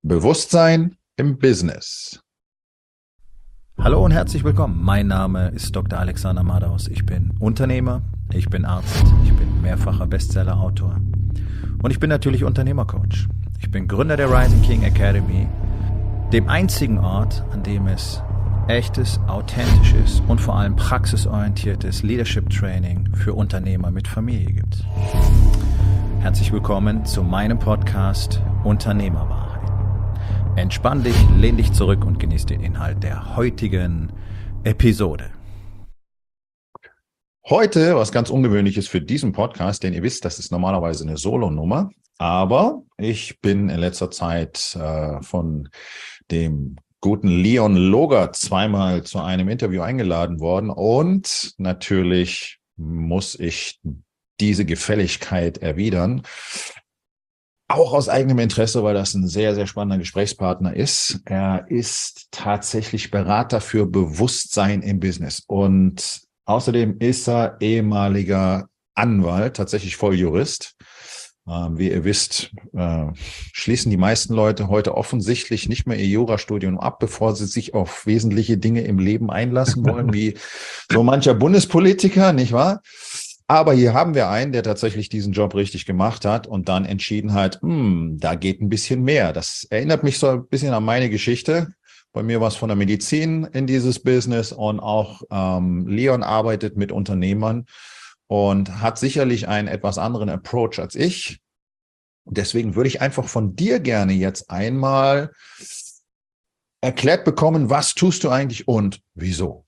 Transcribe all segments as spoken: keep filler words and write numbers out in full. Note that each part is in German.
Bewusstsein im Business. Hallo und herzlich willkommen. Mein Name ist Doktor Alexander Madaus. Ich bin Unternehmer, ich bin Arzt, ich bin mehrfacher Bestseller-Autor und ich bin natürlich Unternehmercoach. Ich bin Gründer der Rising King Academy, dem einzigen Ort, an dem es echtes, authentisches und vor allem praxisorientiertes Leadership Training für Unternehmer mit Familie gibt. Herzlich willkommen zu meinem Podcast Unternehmerwahrheit. Entspann dich, lehn dich zurück und genieß den Inhalt der heutigen Episode. Heute was ganz Ungewöhnliches für diesen Podcast, denn ihr wisst, das ist normalerweise eine Solo-Nummer. Aber ich bin in letzter Zeit äh, von dem guten Leon Loger zweimal zu einem Interview eingeladen worden. Und natürlich muss ich diese Gefälligkeit erwidern. Auch aus eigenem Interesse, weil das ein sehr, sehr spannender Gesprächspartner ist. Er ist tatsächlich Berater für Bewusstsein im Business. Und außerdem ist er ehemaliger Anwalt, tatsächlich Volljurist. Ähm, wie ihr wisst, äh, schließen die meisten Leute heute offensichtlich nicht mehr ihr Jurastudium ab, bevor sie sich auf wesentliche Dinge im Leben einlassen wollen, wie so mancher Bundespolitiker, nicht wahr? Aber hier haben wir einen, der tatsächlich diesen Job richtig gemacht hat und dann entschieden hat, hm, da geht ein bisschen mehr. Das erinnert mich so ein bisschen an meine Geschichte. Bei mir war es von der Medizin in dieses Business und auch ähm, Leon arbeitet mit Unternehmern und hat sicherlich einen etwas anderen Approach als ich. Deswegen würde ich einfach von dir gerne jetzt einmal erklärt bekommen, was tust du eigentlich und wieso?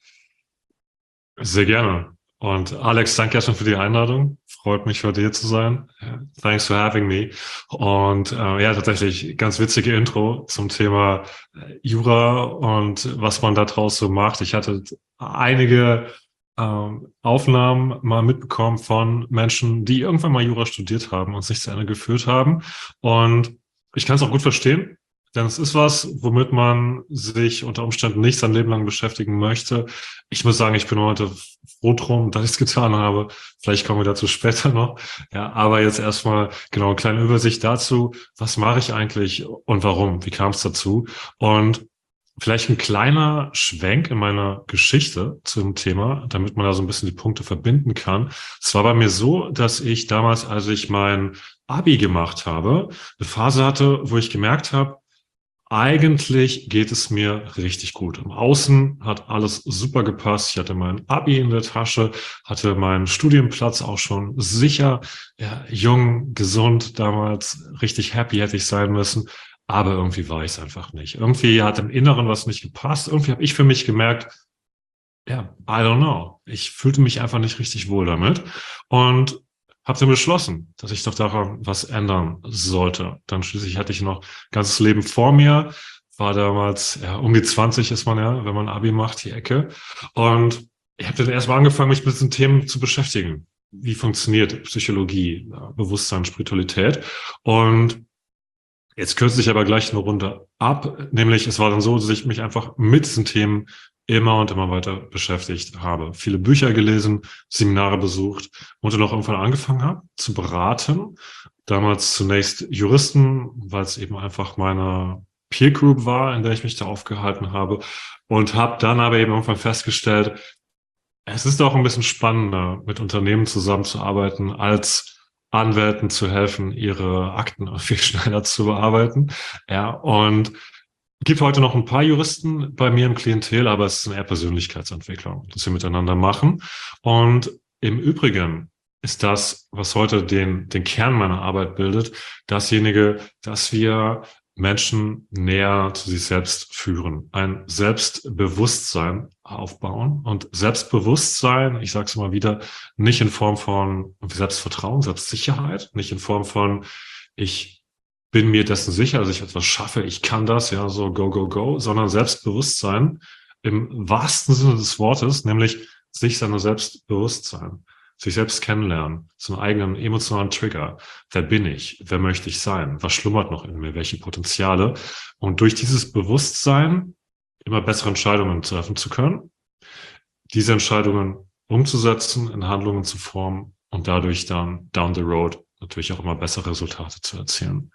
Sehr gerne. Und Alex, danke erstmal für die Einladung. Freut mich, heute hier zu sein. Thanks for having me. Und äh, ja, tatsächlich ganz witzige Intro zum Thema Jura und was man da draus so macht. Ich hatte einige ähm, Aufnahmen mal mitbekommen von Menschen, die irgendwann mal Jura studiert haben und es nicht zu Ende geführt haben. Und ich kann es auch gut verstehen. Denn es ist was, womit man sich unter Umständen nicht sein Leben lang beschäftigen möchte. Ich muss sagen, ich bin heute froh drum, dass ich es getan habe. Vielleicht kommen wir dazu später noch. Ja, aber jetzt erstmal genau eine kleine Übersicht dazu. Was mache ich eigentlich und warum? Wie kam es dazu? Und vielleicht ein kleiner Schwenk in meiner Geschichte zum Thema, damit man da so ein bisschen die Punkte verbinden kann. Es war bei mir so, dass ich damals, als ich mein Abi gemacht habe, eine Phase hatte, wo ich gemerkt habe, eigentlich geht es mir richtig gut. Im Außen hat alles super gepasst. Ich hatte mein Abi in der Tasche, hatte meinen Studienplatz auch schon sicher. Ja, jung, gesund damals, richtig happy hätte ich sein müssen. Aber irgendwie war ich es einfach nicht. Irgendwie hat im Inneren was nicht gepasst. Irgendwie habe ich für mich gemerkt, ja, I don't know. Ich fühlte mich einfach nicht richtig wohl damit. Und habe dann beschlossen, dass ich doch daran was ändern sollte. Dann schließlich hatte ich noch ein ganzes Leben vor mir, war damals, ja, um die zwanzig ist man ja, wenn man Abi macht, die Ecke. Und ich habe dann erstmal angefangen, mich mit diesen Themen zu beschäftigen. Wie funktioniert Psychologie, Bewusstsein, Spiritualität? Und jetzt kürze ich aber gleich eine Runde ab, nämlich es war dann so, dass ich mich einfach mit diesen Themen immer und immer weiter beschäftigt habe. Viele Bücher gelesen, Seminare besucht und dann auch irgendwann angefangen habe zu beraten. Damals zunächst Juristen, weil es eben einfach meine Peer Group war, in der ich mich da aufgehalten habe. Und habe dann aber eben irgendwann festgestellt, es ist auch ein bisschen spannender, mit Unternehmen zusammenzuarbeiten, als Anwälten zu helfen, ihre Akten viel schneller zu bearbeiten. Ja, und es gibt heute noch ein paar Juristen bei mir im Klientel, aber es ist eine eher Persönlichkeitsentwicklung, das wir miteinander machen. Und im Übrigen ist das, was heute den, den Kern meiner Arbeit bildet, dasjenige, dass wir Menschen näher zu sich selbst führen, ein Selbstbewusstsein aufbauen. Und Selbstbewusstsein, ich sage es immer wieder, nicht in Form von Selbstvertrauen, Selbstsicherheit, nicht in Form von ich bin mir dessen sicher, dass ich etwas schaffe, ich kann das, ja, so go, go, go, sondern Selbstbewusstsein im wahrsten Sinne des Wortes, nämlich sich seiner selbst bewusst sein, sich selbst kennenlernen, so einen eigenen emotionalen Trigger. Wer bin ich? Wer möchte ich sein? Was schlummert noch in mir? Welche Potenziale? Und durch dieses Bewusstsein immer bessere Entscheidungen treffen zu können, diese Entscheidungen umzusetzen, in Handlungen zu formen und dadurch dann down the road natürlich auch immer bessere Resultate zu erzielen.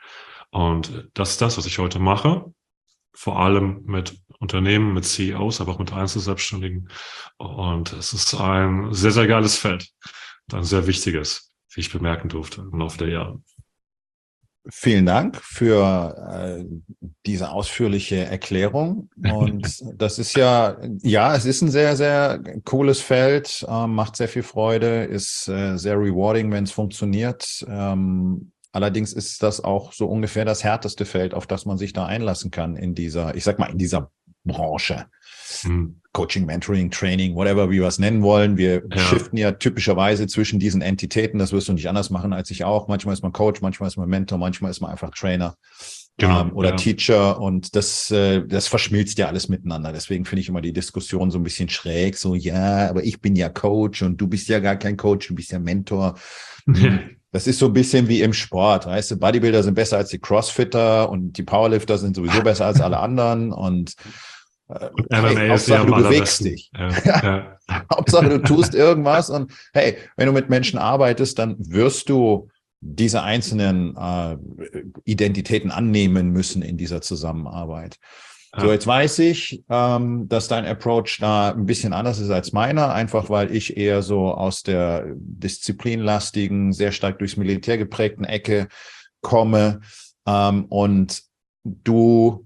Und das ist das, was ich heute mache, vor allem mit Unternehmen, mit C E Os, aber auch mit Einzelselbstständigen. Und es ist ein sehr, sehr geiles Feld, ein sehr wichtiges, wie ich bemerken durfte im Laufe der Jahre. Vielen Dank für äh, diese ausführliche Erklärung. Und das ist ja, ja, es ist ein sehr, sehr cooles Feld, äh, macht sehr viel Freude, ist äh, sehr rewarding, wenn es funktioniert. Ähm, allerdings ist das auch so ungefähr das härteste Feld, auf das man sich da einlassen kann in dieser, ich sag mal, in dieser Branche. Hm. Coaching, Mentoring, Training, whatever wie wir es nennen wollen. Wir ja. shiften ja typischerweise zwischen diesen Entitäten. Das wirst du nicht anders machen als ich auch. Manchmal ist man Coach, manchmal ist man Mentor, manchmal ist man einfach Trainer genau, ähm, oder ja. Teacher. Und das, äh, das verschmilzt ja alles miteinander. Deswegen finde ich immer die Diskussion so ein bisschen schräg. So, ja, aber ich bin ja Coach und du bist ja gar kein Coach, du bist ja Mentor. Das ist so ein bisschen wie im Sport. Weißt du, Bodybuilder sind besser als die Crossfitter und die Powerlifter sind sowieso besser als alle anderen. Und Und M M A hey, ist ja du bewegst dich. Ja, ja. Hauptsache, du tust irgendwas. Und hey, wenn du mit Menschen arbeitest, dann wirst du diese einzelnen äh, Identitäten annehmen müssen in dieser Zusammenarbeit. Ja. So, jetzt weiß ich, ähm, dass dein Approach da ein bisschen anders ist als meiner, einfach weil ich eher so aus der disziplinlastigen, sehr stark durchs Militär geprägten Ecke komme. Ähm, und du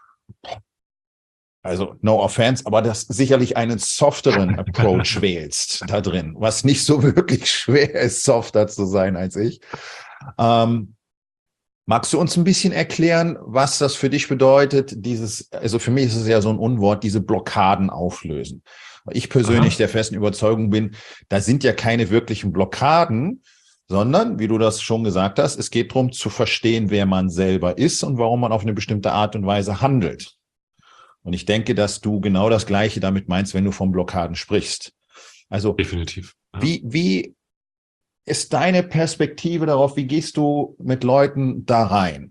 Also no offense, aber das sicherlich einen softeren Approach wählst da drin, was nicht so wirklich schwer ist, softer zu sein als ich. Ähm, magst du uns ein bisschen erklären, was das für dich bedeutet, dieses, also für mich ist es ja so ein Unwort, diese Blockaden auflösen. Ich persönlich Aha. der festen Überzeugung bin, da sind ja keine wirklichen Blockaden, sondern, wie du das schon gesagt hast, es geht darum zu verstehen, wer man selber ist und warum man auf eine bestimmte Art und Weise handelt. Und ich denke, dass du genau das Gleiche damit meinst, wenn du von Blockaden sprichst. Also definitiv. Ja. Wie, wie ist deine Perspektive darauf? Wie gehst du mit Leuten da rein?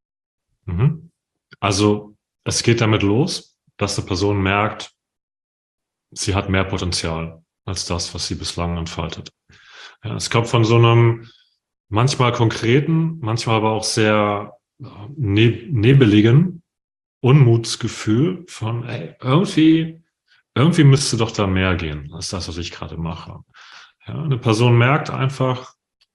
Mhm. Also es geht damit los, dass eine Person merkt, sie hat mehr Potenzial als das, was sie bislang entfaltet. Ja, es kommt von so einem manchmal konkreten, manchmal aber auch sehr ne- nebeligen Unmutsgefühl von, ey, irgendwie, irgendwie müsste doch da mehr gehen, als das, was ich gerade mache. Ja, eine Person merkt einfach,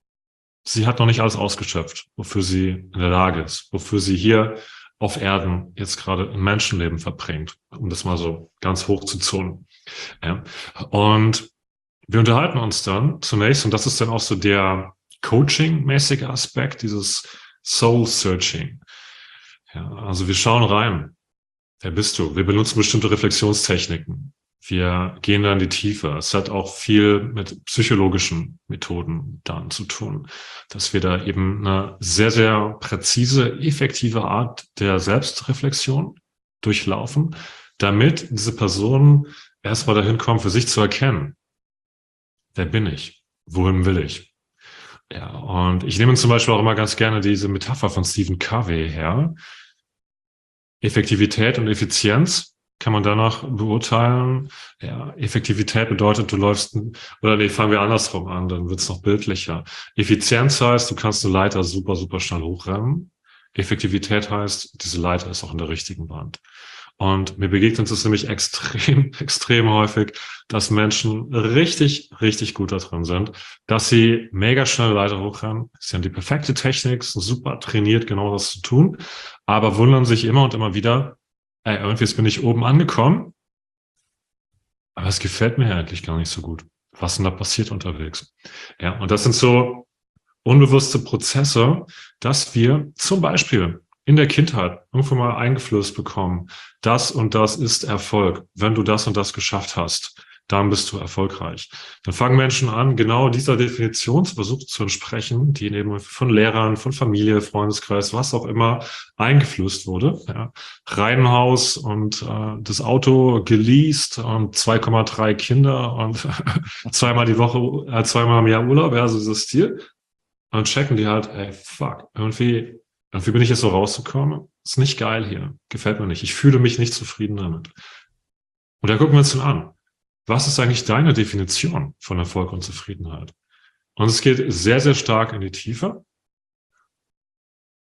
sie hat noch nicht alles ausgeschöpft, wofür sie in der Lage ist, wofür sie hier auf Erden jetzt gerade ein Menschenleben verbringt, um das mal so ganz hoch zu zonen. Ja, und wir unterhalten uns dann zunächst, und das ist dann auch so der Coaching-mäßige Aspekt, dieses Soul-Searching. Ja, also wir schauen rein. Wer bist du? Wir benutzen bestimmte Reflexionstechniken. Wir gehen da in die Tiefe. Es hat auch viel mit psychologischen Methoden dann zu tun, dass wir da eben eine sehr, sehr präzise, effektive Art der Selbstreflexion durchlaufen, damit diese Person erstmal dahin kommt, für sich zu erkennen, wer bin ich? Wohin will ich? Ja, und ich nehme zum Beispiel auch immer ganz gerne diese Metapher von Stephen Covey her. Effektivität und Effizienz kann man danach beurteilen. Ja, Effektivität bedeutet, du läufst, oder nee, fangen wir andersrum an, dann wird's noch bildlicher. Effizienz heißt, du kannst eine Leiter super, super schnell hochrennen. Effektivität heißt, diese Leiter ist auch in der richtigen Wand. Und mir begegnet es nämlich extrem, extrem häufig, dass Menschen richtig, richtig gut da drin sind, dass sie mega schnell Leiter hochrennen. Sie haben die perfekte Technik, sind super trainiert, genau das zu tun, aber wundern sich immer und immer wieder, ey, irgendwie jetzt bin ich oben angekommen, aber es gefällt mir ja eigentlich gar nicht so gut. Was denn da passiert unterwegs? Ja, und das sind so unbewusste Prozesse, dass wir zum Beispiel in der Kindheit irgendwo mal eingeflößt bekommen, das und das ist Erfolg. Wenn du das und das geschafft hast, dann bist du erfolgreich. Dann fangen Menschen an, genau dieser Definition versucht zu entsprechen, die eben von Lehrern, von Familie, Freundeskreis, was auch immer eingeflößt wurde. Ja. Reihenhaus und äh, das Auto geleast und zwei Komma drei Kinder und zweimal die Woche, äh, zweimal im Jahr Urlaub, ja, so dieses Stil. Und checken die halt, ey, fuck, irgendwie Irgendwie bin ich jetzt so rausgekommen. Ist nicht geil hier. Gefällt mir nicht. Ich fühle mich nicht zufrieden damit. Und da gucken wir uns dann an. Was ist eigentlich deine Definition von Erfolg und Zufriedenheit? Und es geht sehr, sehr stark in die Tiefe.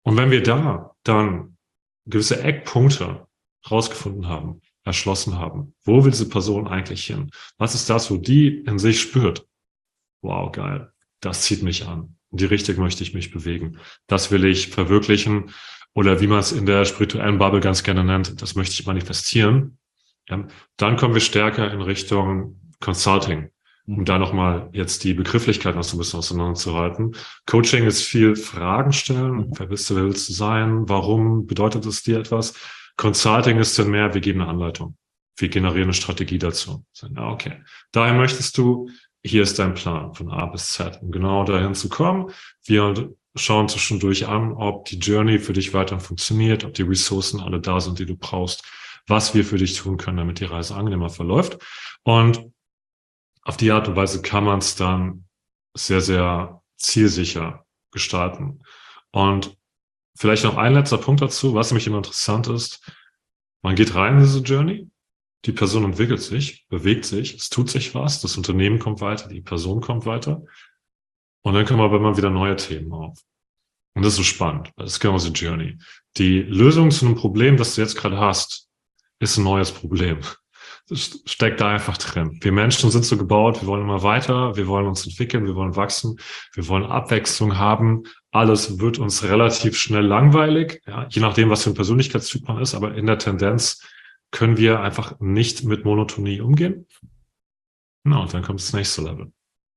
Und wenn wir da dann gewisse Eckpunkte rausgefunden haben, erschlossen haben, wo will diese Person eigentlich hin? Was ist das, wo die in sich spürt? Wow, geil. Das zieht mich an. In die Richtung möchte ich mich bewegen. Das will ich verwirklichen. Oder wie man es in der spirituellen Bubble ganz gerne nennt, das möchte ich manifestieren. Ja, dann kommen wir stärker in Richtung Consulting, um da nochmal jetzt die Begrifflichkeit noch so ein bisschen auseinanderzuhalten. Coaching ist viel Fragen stellen. Wer bist du, wer willst du sein? Warum bedeutet es dir etwas? Consulting ist dann mehr, wir geben eine Anleitung. Wir generieren eine Strategie dazu. Ja, okay. Daher möchtest du, hier ist dein Plan von A bis Z, um genau dahin zu kommen. Wir schauen zwischendurch an, ob die Journey für dich weiter funktioniert, ob die Ressourcen alle da sind, die du brauchst, was wir für dich tun können, damit die Reise angenehmer verläuft. Und auf die Art und Weise kann man es dann sehr, sehr zielsicher gestalten. Und vielleicht noch ein letzter Punkt dazu, was nämlich immer interessant ist. Man geht rein in diese Journey, die Person entwickelt sich, bewegt sich, es tut sich was, das Unternehmen kommt weiter, die Person kommt weiter. Und dann kommen aber immer wieder neue Themen auf. Und das ist so spannend, weil das ist genau so eine Journey. Die Lösung zu einem Problem, das du jetzt gerade hast, ist ein neues Problem. Das steckt da einfach drin. Wir Menschen sind so gebaut, wir wollen immer weiter, wir wollen uns entwickeln, wir wollen wachsen, wir wollen Abwechslung haben. Alles wird uns relativ schnell langweilig, ja, je nachdem, was für ein Persönlichkeitstyp man ist, aber in der Tendenz können wir einfach nicht mit Monotonie umgehen. Na, und dann kommt das nächste Level.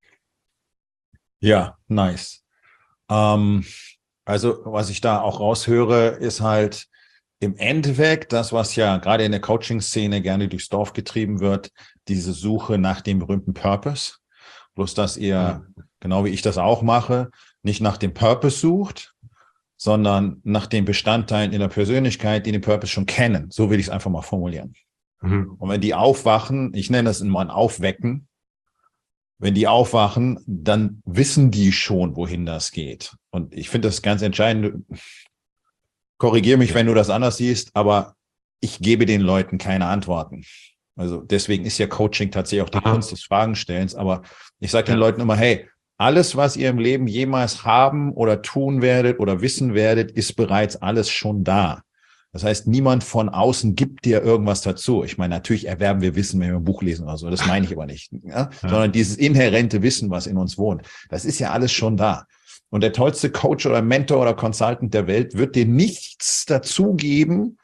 Ja, nice. Ähm, also, was ich da auch raushöre, ist halt im Endeffekt das, was ja gerade in der Coaching-Szene gerne durchs Dorf getrieben wird, diese Suche nach dem berühmten Purpose. Bloß, dass ihr, ja, genau wie ich das auch mache, nicht nach dem Purpose sucht, sondern nach den Bestandteilen in der Persönlichkeit, die den Purpose schon kennen. So will ich es einfach mal formulieren. Mhm. Und wenn die aufwachen, ich nenne das immer ein Aufwecken, wenn die aufwachen, dann wissen die schon, wohin das geht. Und ich finde das ganz entscheidend. Korrigiere mich, wenn du das anders siehst, aber ich gebe den Leuten keine Antworten. Also deswegen ist ja Coaching tatsächlich auch die Aha. Kunst des Fragenstellens. Aber ich sage den ja. Leuten immer, hey, alles, was ihr im Leben jemals haben oder tun werdet oder wissen werdet, ist bereits alles schon da. Das heißt, niemand von außen gibt dir irgendwas dazu. Ich meine, natürlich erwerben wir Wissen, wenn wir ein Buch lesen oder so. Das meine ich aber nicht. Ja? Ja. Sondern dieses inhärente Wissen, was in uns wohnt, das ist ja alles schon da. Und der tollste Coach oder Mentor oder Consultant der Welt wird dir nichts dazugeben,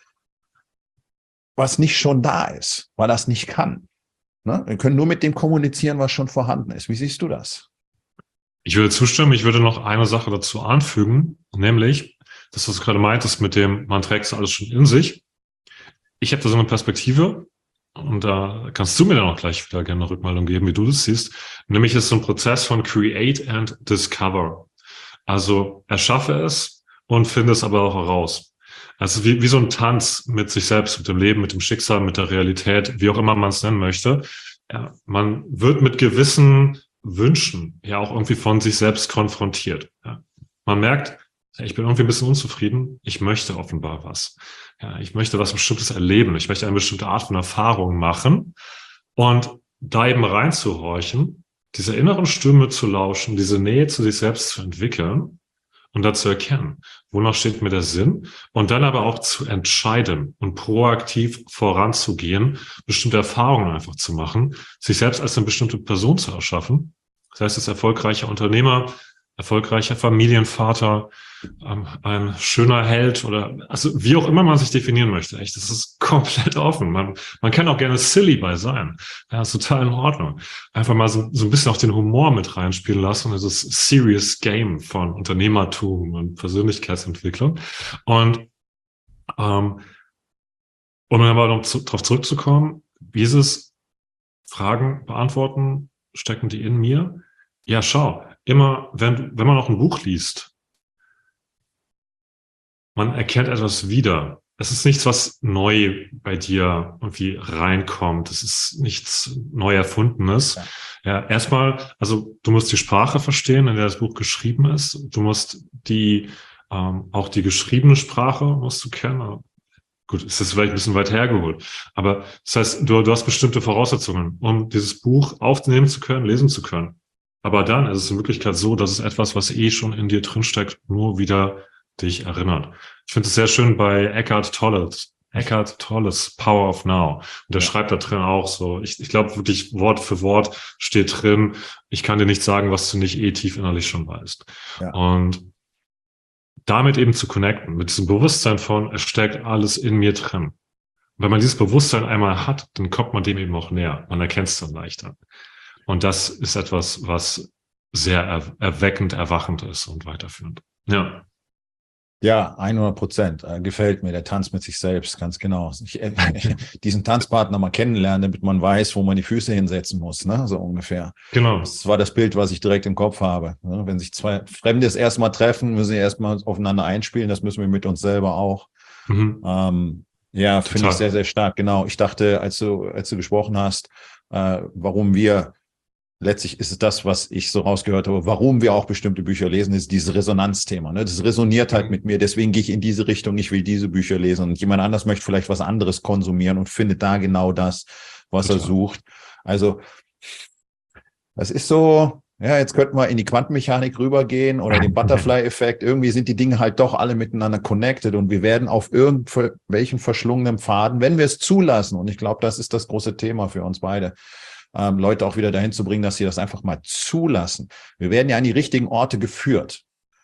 was nicht schon da ist, weil er es nicht kann. Ne? Wir können nur mit dem kommunizieren, was schon vorhanden ist. Wie siehst du das? Ich würde zustimmen. Ich würde noch eine Sache dazu anfügen, nämlich, dass du es gerade meintest mit dem, man trägt es alles schon in sich. Ich habe da so eine Perspektive und da kannst du mir dann auch gleich wieder gerne eine Rückmeldung geben, wie du das siehst. Nämlich ist es so ein Prozess von Create and Discover. Also erschaffe es und finde es aber auch heraus. Also wie, wie so ein Tanz mit sich selbst, mit dem Leben, mit dem Schicksal, mit der Realität, wie auch immer man es nennen möchte. Ja, man wird mit gewissen Wünschen ja auch irgendwie von sich selbst konfrontiert. Ja. Man merkt, ich bin irgendwie ein bisschen unzufrieden. Ich möchte offenbar was. Ja, ich möchte was Bestimmtes erleben. Ich möchte eine bestimmte Art von Erfahrung machen. Und da eben reinzuhorchen, dieser inneren Stimme zu lauschen, diese Nähe zu sich selbst zu entwickeln und da zu erkennen, wonach steht mir der Sinn und dann aber auch zu entscheiden und proaktiv voranzugehen, bestimmte Erfahrungen einfach zu machen, sich selbst als eine bestimmte Person zu erschaffen. Das heißt, als erfolgreicher Unternehmer, erfolgreicher Familienvater, ähm, ein schöner Held oder also wie auch immer man sich definieren möchte. Echt, das ist komplett offen. Man, man kann auch gerne silly bei sein. Ja, ist total in Ordnung. Einfach mal so, so ein bisschen auch den Humor mit reinspielen lassen. Das ist serious game von Unternehmertum und Persönlichkeitsentwicklung. Und ähm, um aber noch zu, darauf zurückzukommen, dieses Fragen beantworten, stecken die in mir? Ja, schau, immer wenn, wenn man noch ein Buch liest, man erkennt etwas wieder. Es ist nichts, was neu bei dir irgendwie reinkommt. Es ist nichts neu Erfundenes. Ja, erstmal, also du musst die Sprache verstehen, in der das Buch geschrieben ist. Du musst die, ähm, auch die geschriebene Sprache musst du kennen. Gut, ist das vielleicht ein bisschen weit hergeholt. Aber das heißt, du, du hast bestimmte Voraussetzungen, um dieses Buch aufnehmen zu können, lesen zu können. Aber dann ist es in Wirklichkeit so, dass es etwas, was eh schon in dir drinsteckt, nur wieder dich erinnert. Ich finde es sehr schön bei Eckhart Tolle, Eckhart Tolles Power of Now. Und der ja. schreibt da drin auch so, ich, ich glaube wirklich Wort für Wort steht drin, ich kann dir nicht sagen, was du nicht eh tief innerlich schon weißt. Ja. Und damit eben zu connecten, mit diesem Bewusstsein von, es steckt alles in mir drin. Und wenn man dieses Bewusstsein einmal hat, dann kommt man dem eben auch näher. Man erkennt es dann leichter. Und das ist etwas, was sehr er- erweckend, erwachend ist und weiterführend. Ja. Ja, hundert Prozent. Äh, gefällt mir, der Tanz mit sich selbst, ganz genau. Ich, äh, diesen Tanzpartner mal kennenlernen, damit man weiß, wo man die Füße hinsetzen muss, ne? So ungefähr. Genau. Das war das Bild, was ich direkt im Kopf habe. Ne? Wenn sich zwei Fremde das erstmal treffen, müssen sie erstmal aufeinander einspielen. Das müssen wir mit uns selber auch. Mhm. Ähm, ja, finde ich sehr, sehr stark. Genau. Ich dachte, als du, als du gesprochen hast, äh, warum wir letztlich ist es das, was ich so rausgehört habe, warum wir auch bestimmte Bücher lesen, ist dieses Resonanzthema. Ne? Das resoniert halt mit mir, deswegen gehe ich in diese Richtung, ich will diese Bücher lesen. Und jemand anders möchte vielleicht was anderes konsumieren und findet da genau das, was Total. er sucht. Also das ist so, ja, jetzt könnten wir in die Quantenmechanik rübergehen oder den Butterfly-Effekt. Irgendwie sind die Dinge halt doch alle miteinander connected und wir werden auf irgendwelchen verschlungenen Pfaden, wenn wir es zulassen, und ich glaube, das ist das große Thema für uns beide, Ähm, Leute auch wieder dahin zu bringen, dass sie das einfach mal zulassen. Wir werden ja an die richtigen Orte geführt.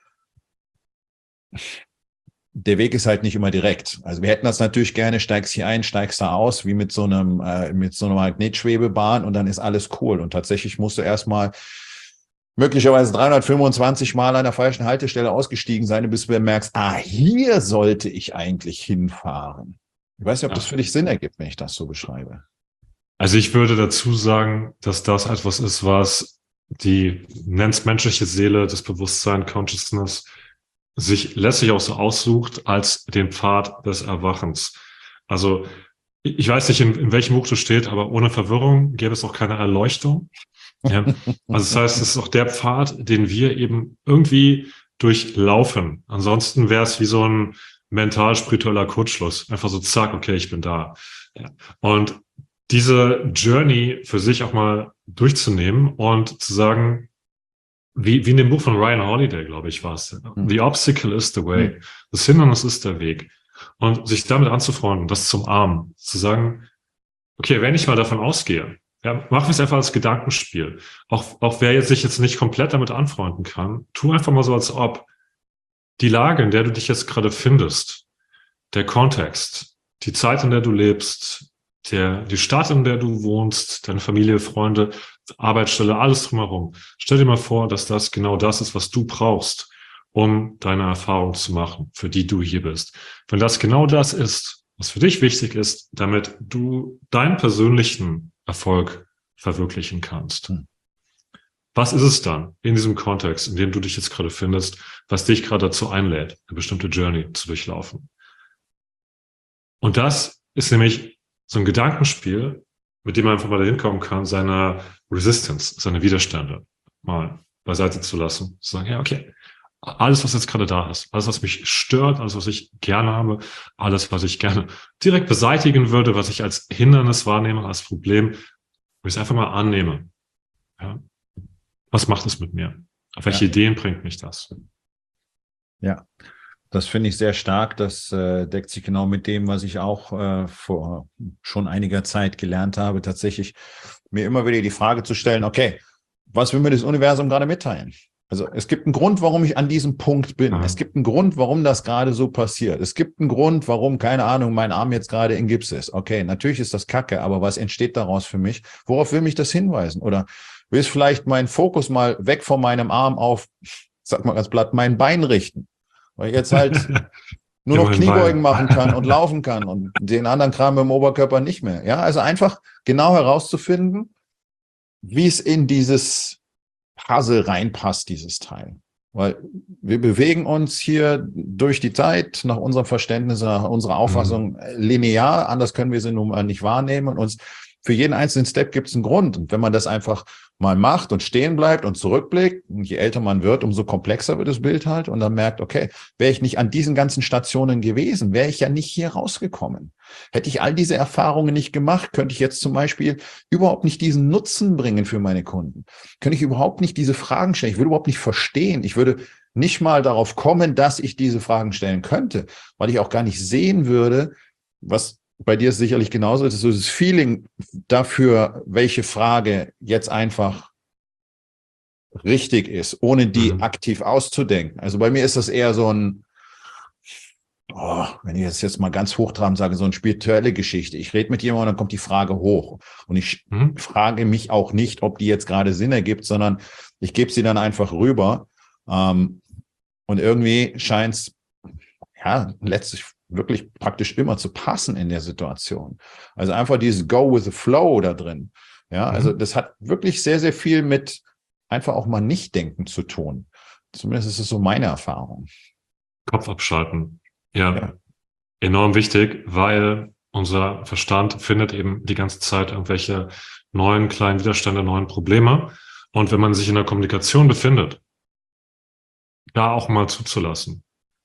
Der Weg ist halt nicht immer direkt. Also wir hätten das natürlich gerne, steigst hier ein, steigst da aus, wie mit so einem, äh, mit so einer Magnetschwebebahn und dann ist alles cool. Und tatsächlich musst du erstmal möglicherweise dreihundertfünfundzwanzig Mal an der falschen Haltestelle ausgestiegen sein, bis du merkst, ah, hier sollte ich eigentlich hinfahren. Ich weiß nicht, ob das für dich Sinn ergibt, wenn ich das so beschreibe. Also ich würde dazu sagen, dass das etwas ist, was die nenn's menschliche Seele, das Bewusstsein, Consciousness, sich letztlich auch so aussucht als den Pfad des Erwachens. Also ich weiß nicht, in, in welchem Buch das steht, aber ohne Verwirrung gäbe es auch keine Erleuchtung. Ja? Also das heißt, es ist auch der Pfad, den wir eben irgendwie durchlaufen. Ansonsten wäre es wie so ein mental-spiritueller Kurzschluss. Einfach so, zack, okay, ich bin da. Ja. Und diese Journey für sich auch mal durchzunehmen und zu sagen, wie, wie in dem Buch von Ryan Holiday, glaube ich, war es. Mhm. The obstacle is the way. Mhm. Das Hindernis ist der Weg. Und sich damit anzufreunden, das zu umarmen, zu sagen, okay, wenn ich mal davon ausgehe, ja, machen wir es einfach als Gedankenspiel. Auch, auch wer jetzt sich jetzt nicht komplett damit anfreunden kann, tu einfach mal so, als ob die Lage, in der du dich jetzt gerade findest, der Kontext, die Zeit, in der du lebst, Der, die Stadt, in der du wohnst, deine Familie, Freunde, Arbeitsstelle, alles drumherum. Stell dir mal vor, dass das genau das ist, was du brauchst, um deine Erfahrung zu machen, für die du hier bist. Wenn das genau das ist, was für dich wichtig ist, damit du deinen persönlichen Erfolg verwirklichen kannst. Hm. Was ist es dann in diesem Kontext, in dem du dich jetzt gerade findest, was dich gerade dazu einlädt, eine bestimmte Journey zu durchlaufen? Und das ist nämlich so ein Gedankenspiel, mit dem man einfach mal dahin kommen kann, seine Resistance, seine Widerstände mal beiseite zu lassen. Zu sagen, ja, okay, alles, was jetzt gerade da ist, alles, was mich stört, alles, was ich gerne habe, alles, was ich gerne direkt beseitigen würde, was ich als Hindernis wahrnehme, als Problem, wo ich es einfach mal annehme. Ja. Was macht es mit mir? Auf welche ja. Ideen bringt mich das? Ja. Das finde ich sehr stark. Das äh, deckt sich genau mit dem, was ich auch äh, vor schon einiger Zeit gelernt habe, tatsächlich mir immer wieder die Frage zu stellen, okay, was will mir das Universum gerade mitteilen? Also es gibt einen Grund, warum ich an diesem Punkt bin. Mhm. Es gibt einen Grund, warum das gerade so passiert. Es gibt einen Grund, warum, keine Ahnung, mein Arm jetzt gerade in Gips ist. Okay, natürlich ist das Kacke, aber was entsteht daraus für mich? Worauf will mich das hinweisen? Oder will es vielleicht meinen Fokus mal weg von meinem Arm auf, sag mal ganz platt, mein Bein richten? Weil ich jetzt halt nur noch Kniebeugen machen kann und laufen kann und den anderen Kram im Oberkörper nicht mehr. Ja, also einfach genau herauszufinden, wie es in dieses Puzzle reinpasst, dieses Teil. Weil wir bewegen uns hier durch die Zeit nach unserem Verständnis, nach unserer Auffassung mhm. linear. Anders können wir sie nun mal nicht wahrnehmen und uns für jeden einzelnen Step gibt es einen Grund. Und wenn man das einfach mal macht und stehen bleibt und zurückblickt, und je älter man wird, umso komplexer wird das Bild halt und dann merkt, okay, wäre ich nicht an diesen ganzen Stationen gewesen, wäre ich ja nicht hier rausgekommen. Hätte ich all diese Erfahrungen nicht gemacht, könnte ich jetzt zum Beispiel überhaupt nicht diesen Nutzen bringen für meine Kunden. Könnte ich überhaupt nicht diese Fragen stellen. Ich würde überhaupt nicht verstehen. Ich würde nicht mal darauf kommen, dass ich diese Fragen stellen könnte, weil ich auch gar nicht sehen würde, was bei dir ist sicherlich genauso, ist so das Feeling dafür, welche Frage jetzt einfach richtig ist, ohne die mhm. aktiv auszudenken. Also bei mir ist das eher so ein, oh, wenn ich jetzt, jetzt mal ganz hochtrabend sage, so eine spirituelle Geschichte. Ich rede mit jemandem, dann kommt die Frage hoch. Und ich mhm. frage mich auch nicht, ob die jetzt gerade Sinn ergibt, sondern ich gebe sie dann einfach rüber. Ähm, und irgendwie scheint es, ja, letztlich wirklich praktisch immer zu passen in der Situation. Also einfach dieses Go with the Flow da drin. Ja, also das hat wirklich sehr, sehr viel mit einfach auch mal Nicht-Denken zu tun. Zumindest ist es so meine Erfahrung. Kopf abschalten. Ja, ja, enorm wichtig, weil unser Verstand findet eben die ganze Zeit irgendwelche neuen kleinen Widerstände, neuen Probleme. Und wenn man sich in der Kommunikation befindet, da auch mal zuzulassen,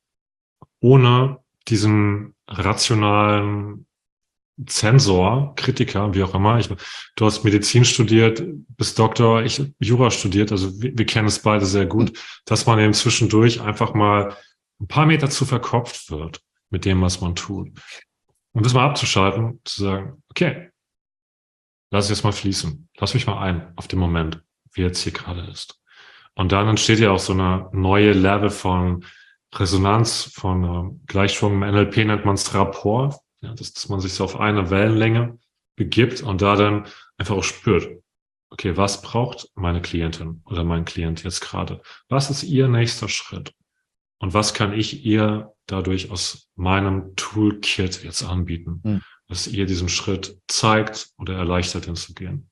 ohne diesen rationalen Zensor, Kritiker, wie auch immer. Ich, du hast Medizin studiert, bist Doktor, ich Jura studiert, also wir, wir kennen es beide sehr gut, dass man eben zwischendurch einfach mal ein paar Meter zu verkopft wird mit dem, was man tut. Und das mal abzuschalten, zu sagen, okay, lass es jetzt mal fließen. Lass mich mal ein auf den Moment, wie jetzt hier gerade ist. Und dann entsteht ja auch so eine neue Level von Resonanz, von äh, Gleichschwung. Im N L P nennt man es Rapport, ja, dass, dass man sich so auf eine Wellenlänge begibt und da dann einfach auch spürt, okay, was braucht meine Klientin oder mein Klient jetzt gerade? Was ist ihr nächster Schritt? Und was kann ich ihr dadurch aus meinem Toolkit jetzt anbieten, hm. dass ihr diesen Schritt zeigt oder erleichtert hinzugehen?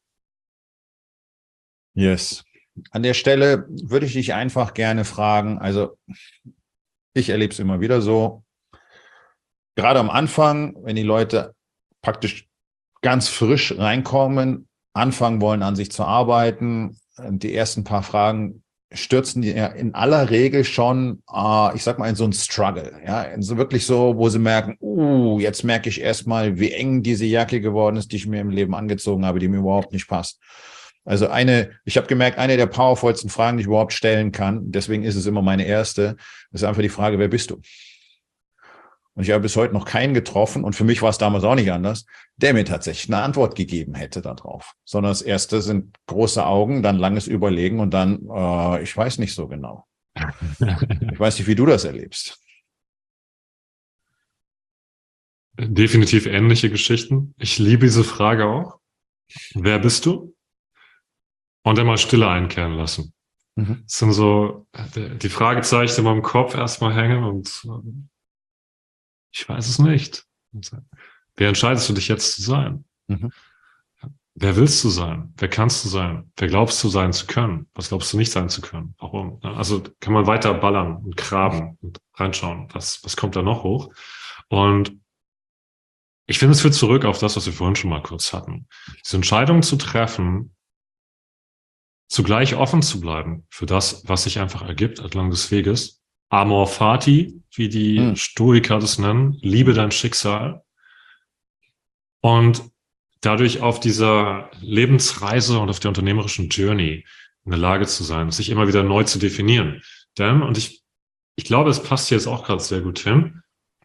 Yes. An der Stelle würde ich dich einfach gerne fragen, also ich erlebe es immer wieder so, gerade am Anfang, wenn die Leute praktisch ganz frisch reinkommen, anfangen wollen, an sich zu arbeiten, die ersten paar Fragen stürzen die in aller Regel schon, äh, ich sag mal, in so einen Struggle, ja, in so wirklich so, wo sie merken, uh, jetzt merke ich erstmal, wie eng diese Jacke geworden ist, die ich mir im Leben angezogen habe, die mir überhaupt nicht passt. Also eine, ich habe gemerkt, eine der powervollsten Fragen, die ich überhaupt stellen kann, deswegen ist es immer meine erste, ist einfach die Frage, wer bist du? Und ich habe bis heute noch keinen getroffen, und für mich war es damals auch nicht anders, der mir tatsächlich eine Antwort gegeben hätte darauf. Sondern das erste sind große Augen, dann langes Überlegen und dann, äh, ich weiß nicht so genau. Ich weiß nicht, wie du das erlebst. Definitiv ähnliche Geschichten. Ich liebe diese Frage auch. Wer bist du? Und dann mal Stille einkehren lassen. Mhm. Das sind so die Fragezeichen, die immer im Kopf erstmal hängen und ich weiß es nicht. Wer entscheidest du dich jetzt zu sein? Mhm. Wer willst du sein? Wer kannst du sein? Wer glaubst du sein zu können? Was glaubst du nicht sein zu können? Warum? Also kann man weiter ballern und graben und reinschauen. Was, was kommt da noch hoch? Und ich finde, es führt zurück auf das, was wir vorhin schon mal kurz hatten. Diese Entscheidung zu treffen, zugleich offen zu bleiben für das, was sich einfach ergibt entlang des Weges. Amor fati, wie die hm. Stoiker das nennen, liebe dein Schicksal. Und dadurch auf dieser Lebensreise und auf der unternehmerischen Journey in der Lage zu sein, sich immer wieder neu zu definieren. Denn, und ich, ich glaube, es passt hier jetzt auch gerade sehr gut hin,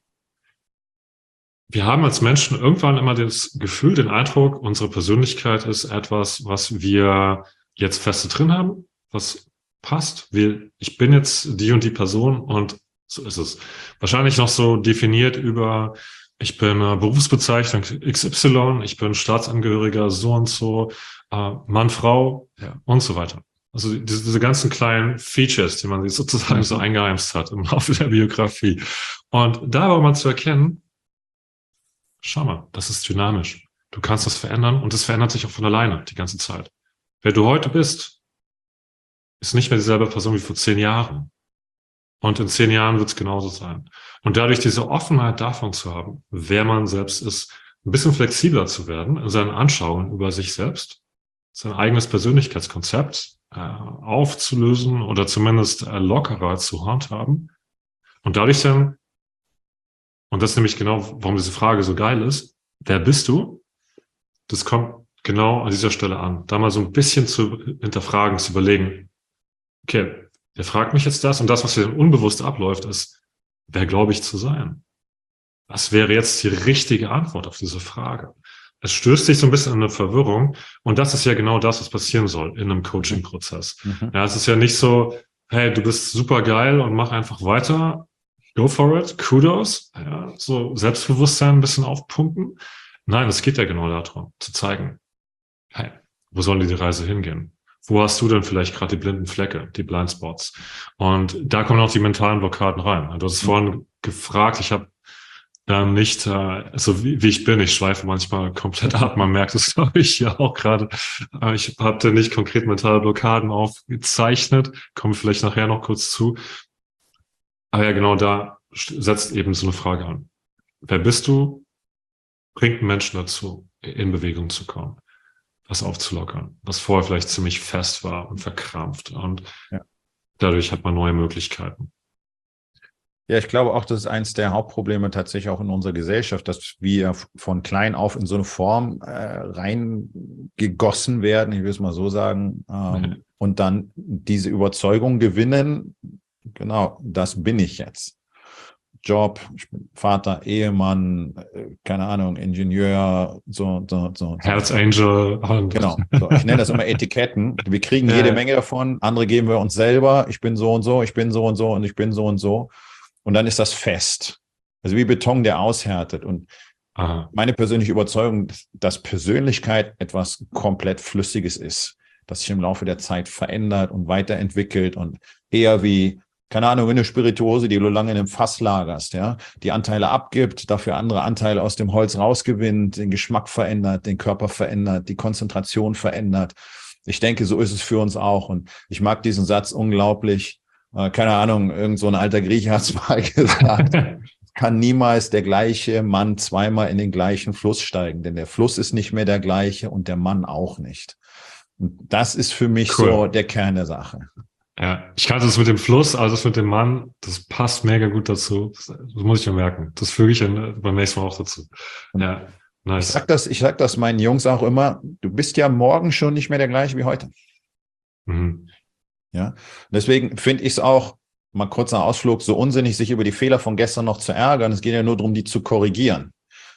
wir haben als Menschen irgendwann immer das Gefühl, den Eindruck, unsere Persönlichkeit ist etwas, was wir jetzt feste drin haben, was passt. Wir, ich bin jetzt die und die Person und so ist es. Wahrscheinlich noch so definiert über, ich bin äh, Berufsbezeichnung X Y, ich bin Staatsangehöriger so und so, äh, Mann, Frau, ja, und so weiter. Also diese, diese ganzen kleinen Features, die man sich sozusagen so eingeheimst hat im Laufe der Biografie. Und da aber mal zu erkennen, schau mal, das ist dynamisch. Du kannst das verändern und es verändert sich auch von alleine die ganze Zeit. Wer du heute bist, ist nicht mehr dieselbe Person wie vor zehn Jahren. Und in zehn Jahren wird es genauso sein. Und dadurch diese Offenheit davon zu haben, wer man selbst ist, ein bisschen flexibler zu werden in seinen Anschauungen über sich selbst, sein eigenes Persönlichkeitskonzept äh, aufzulösen oder zumindest äh, lockerer zu handhaben. Und dadurch dann, und das ist nämlich genau, warum diese Frage so geil ist, wer bist du? Das kommt genau an dieser Stelle an. Da mal so ein bisschen zu hinterfragen, zu überlegen, okay, der fragt mich jetzt das und das, was hier dann unbewusst abläuft, ist, wer glaube ich zu sein? Was wäre jetzt die richtige Antwort auf diese Frage? Es stößt sich so ein bisschen in eine Verwirrung und das ist ja genau das, was passieren soll in einem Coaching-Prozess. Mhm. Ja, es ist ja nicht so, hey, du bist super geil und mach einfach weiter, go for it, kudos, ja, so Selbstbewusstsein ein bisschen aufpumpen. Nein, es geht ja genau darum, zu zeigen, hey, wo soll die Reise hingehen? Wo hast du denn vielleicht gerade die blinden Flecke, die Blindspots? Und da kommen auch die mentalen Blockaden rein. Du hast es mhm. vorhin gefragt, ich habe ähm, nicht, äh, so wie, wie ich bin, ich schweife manchmal komplett ab, man merkt es, glaube ich, ja auch gerade. Äh, ich habe da nicht konkret mentale Blockaden aufgezeichnet, komme vielleicht nachher noch kurz zu. Aber ja, genau da setzt eben so eine Frage an. Wer bist du? Bringt einen Menschen dazu, in Bewegung zu kommen, was aufzulockern, was vorher vielleicht ziemlich fest war und verkrampft. Und ja. dadurch hat man neue Möglichkeiten. Ja, ich glaube auch, das ist eins der Hauptprobleme tatsächlich auch in unserer Gesellschaft, dass wir von klein auf in so eine Form äh, reingegossen werden, ich will es mal so sagen, ähm, mhm. und dann diese Überzeugung gewinnen, genau, das bin ich jetzt. Job, ich bin Vater, Ehemann, keine Ahnung, Ingenieur, so, so, so. Herz Angel. Genau. So, ich nenne das immer Etiketten. Wir kriegen jede Menge davon. Andere geben wir uns selber. Ich bin so und so, ich bin so und so und ich bin so und so. Und dann ist das fest. Also wie Beton, der aushärtet. Und Aha. meine persönliche Überzeugung, dass Persönlichkeit etwas komplett Flüssiges ist, das sich im Laufe der Zeit verändert und weiterentwickelt und eher wie keine Ahnung, eine Spirituose, die du lange in einem Fass lagerst, ja, die Anteile abgibt, dafür andere Anteile aus dem Holz rausgewinnt, den Geschmack verändert, den Körper verändert, die Konzentration verändert. Ich denke, so ist es für uns auch. Und ich mag diesen Satz unglaublich. Äh, keine Ahnung, irgend so ein alter Grieche hat es mal gesagt. Kann niemals der gleiche Mann zweimal in den gleichen Fluss steigen, denn der Fluss ist nicht mehr der gleiche und der Mann auch nicht. Und das ist für mich cool. so der Kern der Sache. Ja, ich kannte das mit dem Fluss, also das mit dem Mann, das passt mega gut dazu. Das, das muss ich mir merken. Das füge ich dann beim nächsten Mal auch dazu. Ja, nice. Ich sag das, ich sag das meinen Jungs auch immer, du bist ja morgen schon nicht mehr der gleiche wie heute. Mhm. Ja, deswegen finde ich es auch, mal kurzer Ausflug, so unsinnig, sich über die Fehler von gestern noch zu ärgern. Es geht ja nur darum, die zu korrigieren.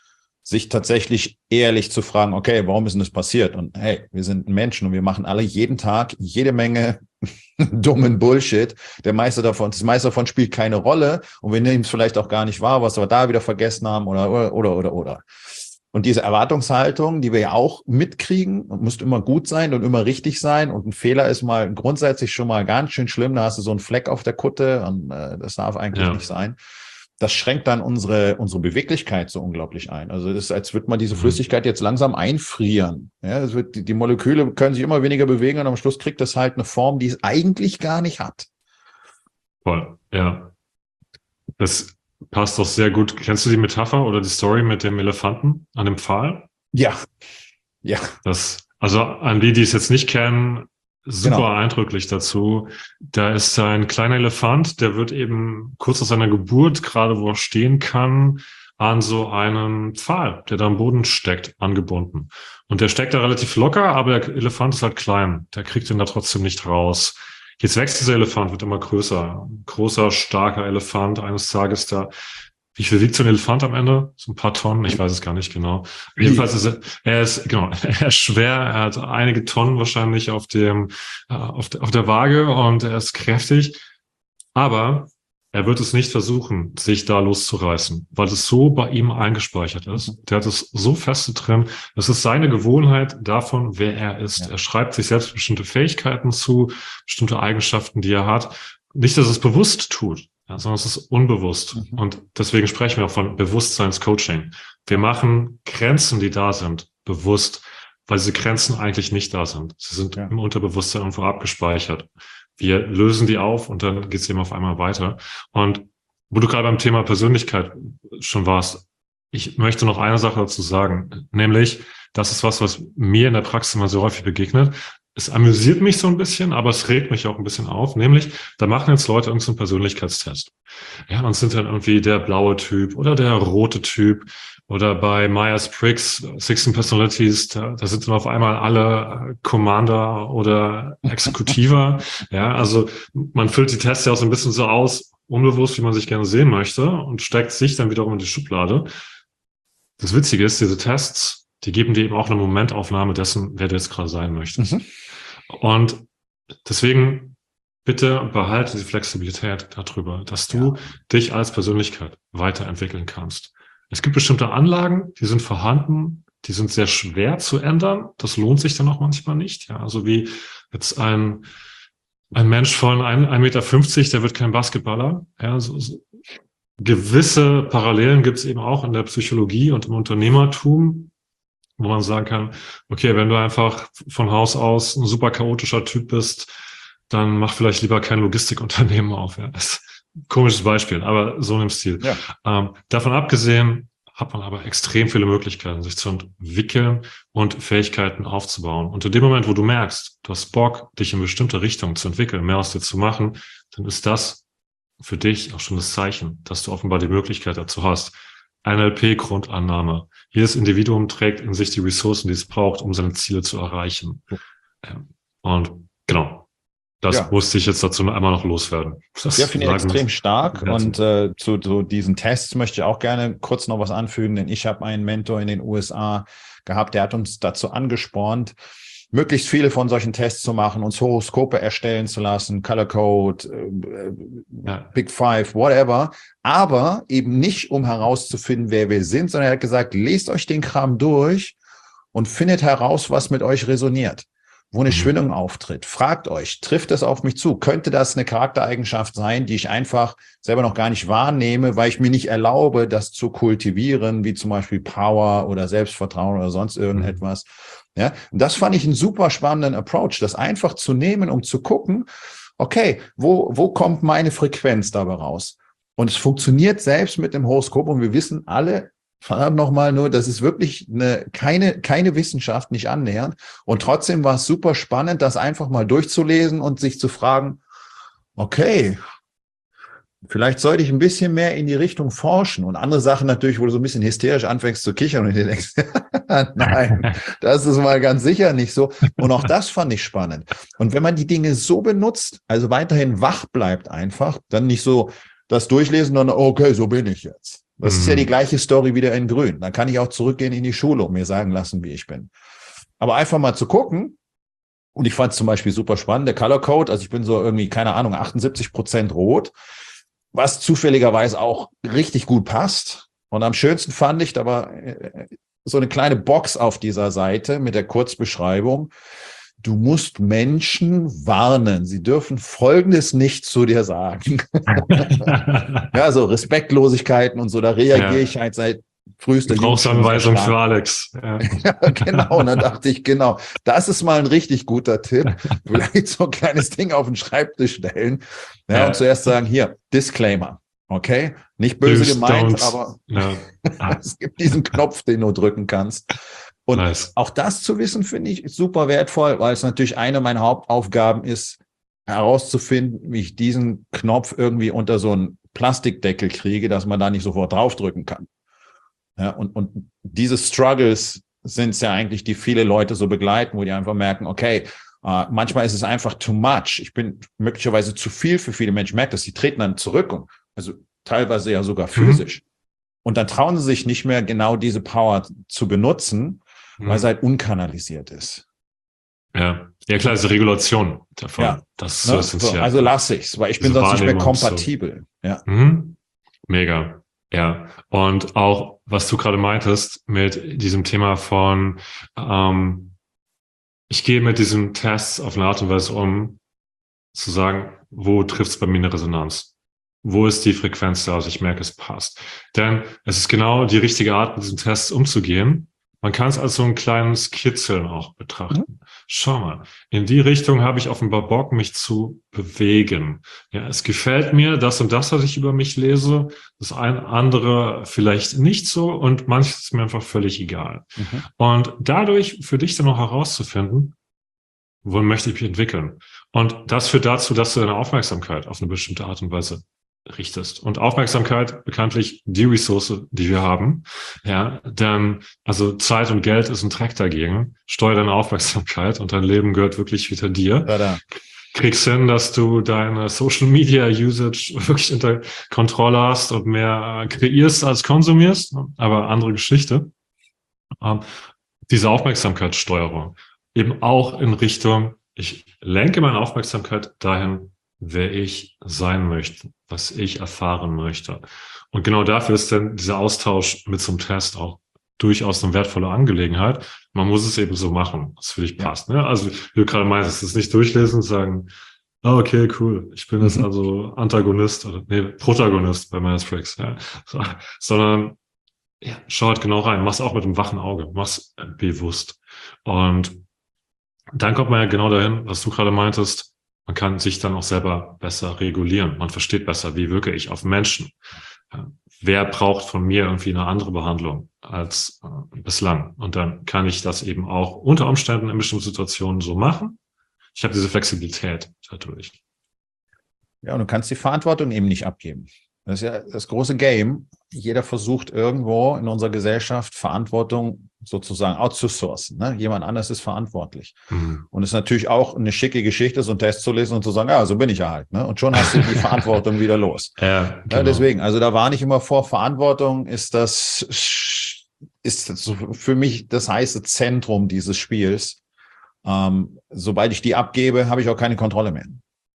Sich tatsächlich ehrlich zu fragen, okay, warum ist denn das passiert? Und hey, wir sind Menschen und wir machen alle jeden Tag jede Menge dummen Bullshit. Der meiste davon, das meiste davon spielt keine Rolle und wir nehmen es vielleicht auch gar nicht wahr, was wir da wieder vergessen haben oder, oder, oder, oder, oder. Und diese Erwartungshaltung, die wir ja auch mitkriegen, muss immer gut sein und immer richtig sein. Und ein Fehler ist mal grundsätzlich schon mal ganz schön schlimm. Da hast du so einen Fleck auf der Kutte und äh, das darf eigentlich ja. nicht sein. Das schränkt dann unsere, unsere Beweglichkeit so unglaublich ein. Also das ist, als würde man diese Flüssigkeit jetzt langsam einfrieren. Ja, es wird, die, die Moleküle können sich immer weniger bewegen und am Schluss kriegt das halt eine Form, die es eigentlich gar nicht hat. Voll, ja. Das passt doch sehr gut. Kennst du die Metapher oder die Story mit dem Elefanten an dem Pfahl? Ja. Ja. Das, also an die, die es jetzt nicht kennen, super genau. eindrücklich dazu. Da ist ein kleiner Elefant, der wird eben kurz nach seiner Geburt, gerade wo er stehen kann, an so einen Pfahl, der da am Boden steckt, angebunden. Und der steckt da relativ locker, aber der Elefant ist halt klein. Der kriegt ihn da trotzdem nicht raus. Jetzt wächst dieser Elefant, wird immer größer. Ein großer, starker Elefant. Eines Tages da. Wie viel wiegt so ein Elefant am Ende? So ein paar Tonnen, ich weiß es gar nicht genau. Jedenfalls ist er, er ist, genau, er ist schwer, er hat einige Tonnen wahrscheinlich auf dem, äh, auf, der, auf der Waage und er ist kräftig. Aber er wird es nicht versuchen, sich da loszureißen, weil es so bei ihm eingespeichert ist. Der hat es so fest drin. Das ist seine Gewohnheit davon, wer er ist. Ja. Er schreibt sich selbst bestimmte Fähigkeiten zu, bestimmte Eigenschaften, die er hat. Nicht, dass er es bewusst tut. Ja, sondern es ist unbewusst. Mhm. Und deswegen sprechen wir auch von Bewusstseinscoaching. Wir machen Grenzen, die da sind, bewusst, weil diese Grenzen eigentlich nicht da sind. Sie sind ja. im Unterbewusstsein irgendwo abgespeichert. Wir lösen die auf und dann geht es eben auf einmal weiter. Und wo du gerade beim Thema Persönlichkeit schon warst, ich möchte noch eine Sache dazu sagen, nämlich, das ist was, was mir in der Praxis immer so häufig begegnet. Es amüsiert mich so ein bisschen, aber es regt mich auch ein bisschen auf. Nämlich, da machen jetzt Leute irgendeinen Persönlichkeitstest. Ja, und sind dann irgendwie der blaue Typ oder der rote Typ. Oder bei Myers-Briggs, sixteen Personalities, da, da sind dann auf einmal alle Commander oder Exekutiver. Ja, also man füllt die Tests ja auch so ein bisschen so aus, unbewusst, wie man sich gerne sehen möchte und steckt sich dann wiederum in die Schublade. Das Witzige ist, diese Tests, die geben dir eben auch eine Momentaufnahme dessen, wer du jetzt gerade sein möchtest. Mhm. Und deswegen bitte behalte die Flexibilität darüber, dass du ja. dich als Persönlichkeit weiterentwickeln kannst. Es gibt bestimmte Anlagen, die sind vorhanden, die sind sehr schwer zu ändern. Das lohnt sich dann auch manchmal nicht. Ja, also wie jetzt ein, ein Mensch von ein Meter fünfzig, der wird kein Basketballer. Ja, so, so. Gewisse Parallelen gibt es eben auch in der Psychologie und im Unternehmertum, wo man sagen kann, okay, wenn du einfach von Haus aus ein super chaotischer Typ bist, dann mach vielleicht lieber kein Logistikunternehmen auf. Ja, das ist ein komisches Beispiel, aber so im Stil. Ja. Ähm, davon abgesehen hat man aber extrem viele Möglichkeiten, sich zu entwickeln und Fähigkeiten aufzubauen. Und in dem Moment, wo du merkst, du hast Bock, dich in bestimmte Richtungen zu entwickeln, mehr aus dir zu machen, dann ist das für dich auch schon das Zeichen, dass du offenbar die Möglichkeit dazu hast. N L P-Grundannahme. Jedes Individuum trägt in sich die Ressourcen, die es braucht, um seine Ziele zu erreichen. Und genau, das ja. musste ich jetzt dazu einmal noch loswerden. Das ja, finde ich extrem stark. Und äh, zu, zu diesen Tests möchte ich auch gerne kurz noch was anfügen, denn ich habe einen Mentor in den U S A gehabt, der hat uns dazu angespornt, möglichst viele von solchen Tests zu machen, uns Horoskope erstellen zu lassen, Color Code, äh, ja. Big Five, whatever, aber eben nicht, um herauszufinden, wer wir sind, sondern er hat gesagt, lest euch den Kram durch und findet heraus, was mit euch resoniert, wo eine mhm. Schwingung auftritt. Fragt euch, trifft es auf mich zu? Könnte das eine Charaktereigenschaft sein, die ich einfach selber noch gar nicht wahrnehme, weil ich mir nicht erlaube, das zu kultivieren, wie zum Beispiel Power oder Selbstvertrauen oder sonst irgendetwas. Ja, und das fand ich einen super spannenden Approach, das einfach zu nehmen, um zu gucken, okay, wo, wo kommt meine Frequenz dabei raus? Und es funktioniert selbst mit dem Horoskop und wir wissen alle, verdammt nochmal nur, das ist wirklich eine, keine, keine Wissenschaft, nicht annähernd. Und trotzdem war es super spannend, das einfach mal durchzulesen und sich zu fragen, okay, vielleicht sollte ich ein bisschen mehr in die Richtung forschen und andere Sachen natürlich, wo du so ein bisschen hysterisch anfängst zu kichern und dir denkst, nein, das ist mal ganz sicher nicht so. Und auch das fand ich spannend. Und wenn man die Dinge so benutzt, also weiterhin wach bleibt einfach, dann nicht so das durchlesen und dann, okay, so bin ich jetzt. Das mhm. ist ja die gleiche Story wieder in Grün. Dann kann ich auch zurückgehen in die Schule und mir sagen lassen, wie ich bin. Aber einfach mal zu gucken, und ich fand es zum Beispiel super spannend, der Color Code, also ich bin so irgendwie, keine Ahnung, achtundsiebzig Prozent rot, was zufälligerweise auch richtig gut passt. Und am schönsten fand ich, da war so eine kleine Box auf dieser Seite mit der Kurzbeschreibung. Du musst Menschen warnen. Sie dürfen Folgendes nicht zu dir sagen. Ja, so Respektlosigkeiten und so, da reagiere ja. ich halt seit frühester Gebrauchsanweisung für Alex. Ja. Ja, genau, und dann dachte ich, genau, das ist mal ein richtig guter Tipp. Vielleicht so ein kleines Ding auf den Schreibtisch stellen. Ja, ja. Und zuerst sagen, hier, Disclaimer. Okay? Nicht böse Please gemeint, don't. aber ja. Es gibt diesen Knopf, den du drücken kannst. Und nice. Auch das zu wissen, finde ich super wertvoll, weil es natürlich eine meiner Hauptaufgaben ist, herauszufinden, wie ich diesen Knopf irgendwie unter so einen Plastikdeckel kriege, dass man da nicht sofort draufdrücken kann. Ja, und, und diese Struggles sind es ja eigentlich, die viele Leute so begleiten, wo die einfach merken, okay, äh, manchmal ist es einfach too much. Ich bin möglicherweise zu viel für viele Menschen. Ich merke das, die treten dann zurück und also teilweise ja sogar physisch. Mhm. Und dann trauen sie sich nicht mehr, genau diese Power zu benutzen, mhm. weil sie halt unkanalisiert ist. Ja, ja klar, diese Regulation davon. Ja. Das ist ne? so essentiell. Also lasse ich's, weil ich bin sonst nicht mehr kompatibel. So. Ja. Mhm. Mega. Ja, und auch, was du gerade meintest mit diesem Thema von, ähm, ich gehe mit diesen Tests auf eine Art und Weise um, zu sagen, wo trifft es bei mir eine Resonanz? Wo ist die Frequenz da? Also ich merke, es passt. Denn es ist genau die richtige Art, mit diesen Tests umzugehen, man kann es als so ein kleines Kitzeln auch betrachten. Mhm. Schau mal, in die Richtung habe ich offenbar Bock, mich zu bewegen. Ja, es gefällt mir, das und das, was ich über mich lese, das ein andere vielleicht nicht so und manches ist mir einfach völlig egal. Mhm. Und dadurch für dich dann auch herauszufinden, wohin möchte ich mich entwickeln? Und das führt dazu, dass du deine Aufmerksamkeit auf eine bestimmte Art und Weise richtest. Und Aufmerksamkeit, bekanntlich die Ressource, die wir haben. Ja, denn, also Zeit und Geld ist ein Dreck dagegen. Steuer deine Aufmerksamkeit und dein Leben gehört wirklich wieder dir. Ja, kriegst hin, dass du deine Social Media Usage wirklich unter Kontrolle hast und mehr kreierst als konsumierst. Aber andere Geschichte. Ähm, diese Aufmerksamkeitssteuerung eben auch in Richtung, ich lenke meine Aufmerksamkeit dahin, wer ich sein möchte, was ich erfahren möchte. Und genau dafür ist dann dieser Austausch mit so einem Test auch durchaus eine wertvolle Angelegenheit. Man muss es eben so machen, was für dich passt. Ne? Also wie du gerade meinst, es nicht durchlesen und sagen, oh, okay, cool, ich bin jetzt also Antagonist oder nee, Protagonist bei Myers-Briggs, ja. So, sondern ja, schau halt genau rein, mach's auch mit einem wachen Auge, mach's bewusst. Und dann kommt man ja genau dahin, was du gerade meintest, man kann sich dann auch selber besser regulieren. Man versteht besser, wie wirke ich auf Menschen. Wer braucht von mir irgendwie eine andere Behandlung als äh, bislang? Und dann kann ich das eben auch unter Umständen in bestimmten Situationen so machen. Ich habe diese Flexibilität dadurch. Ja, und du kannst die Verantwortung eben nicht abgeben. Das ist ja das große Game. Jeder versucht irgendwo in unserer Gesellschaft Verantwortung sozusagen outzusourcen. Ne? Jemand anderes ist verantwortlich. Mhm. Und es ist natürlich auch eine schicke Geschichte, so einen Test zu lesen und zu sagen, ja, so bin ich ja halt. Ne? Und schon hast du die Verantwortung wieder los. Ja, genau. Ja, deswegen, also da warne ich immer vor, Verantwortung ist das, ist das für mich das heiße Zentrum dieses Spiels. Ähm, sobald ich die abgebe, habe ich auch keine Kontrolle mehr.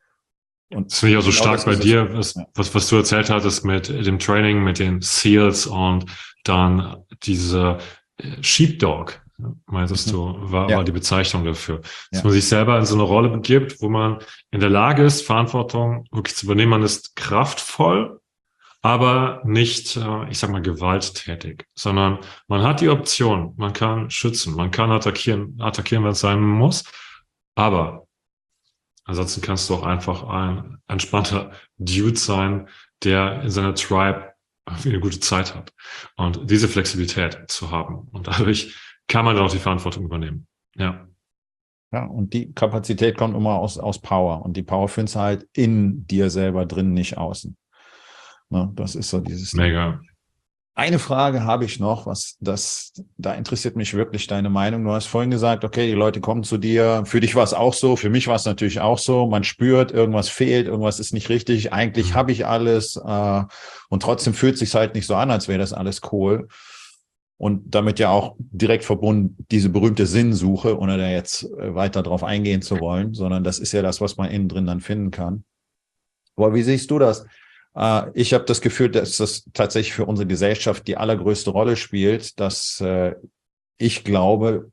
Und das finde ich auch so genau stark bei dir, was, ja. was, was du erzählt hattest mit dem Training, mit den SEALs und dann diese Sheepdog, meintest mhm. du, war, ja. war die Bezeichnung dafür. Dass ja. man sich selber in so eine Rolle begibt, wo man in der Lage ist, Verantwortung wirklich zu übernehmen. Man ist kraftvoll, aber nicht, ich sag mal, gewalttätig, sondern man hat die Option, man kann schützen, man kann attackieren, attackieren, wenn es sein muss, aber ansonsten kannst du auch einfach ein entspannter Dude sein, der in seiner Tribe eine gute Zeit hat. Und diese Flexibilität zu haben. Und dadurch kann man dann auch die Verantwortung übernehmen. Ja. Ja, und die Kapazität kommt immer aus, aus Power. Und die Power findest du halt in dir selber drin, nicht außen. Ne, das ist so dieses... Mega. Eine Frage habe ich noch, was das, da interessiert mich wirklich deine Meinung. Du hast vorhin gesagt, okay, die Leute kommen zu dir. Für dich war es auch so, für mich war es natürlich auch so. Man spürt, irgendwas fehlt, irgendwas ist nicht richtig. Eigentlich mhm. habe ich alles äh, und trotzdem fühlt es sich halt nicht so an, als wäre das alles cool. Und damit ja auch direkt verbunden diese berühmte Sinnsuche, ohne da jetzt weiter drauf eingehen zu wollen, sondern das ist ja das, was man innen drin dann finden kann. Aber wie siehst du das? Ich habe das Gefühl, dass das tatsächlich für unsere Gesellschaft die allergrößte Rolle spielt, dass äh, ich glaube,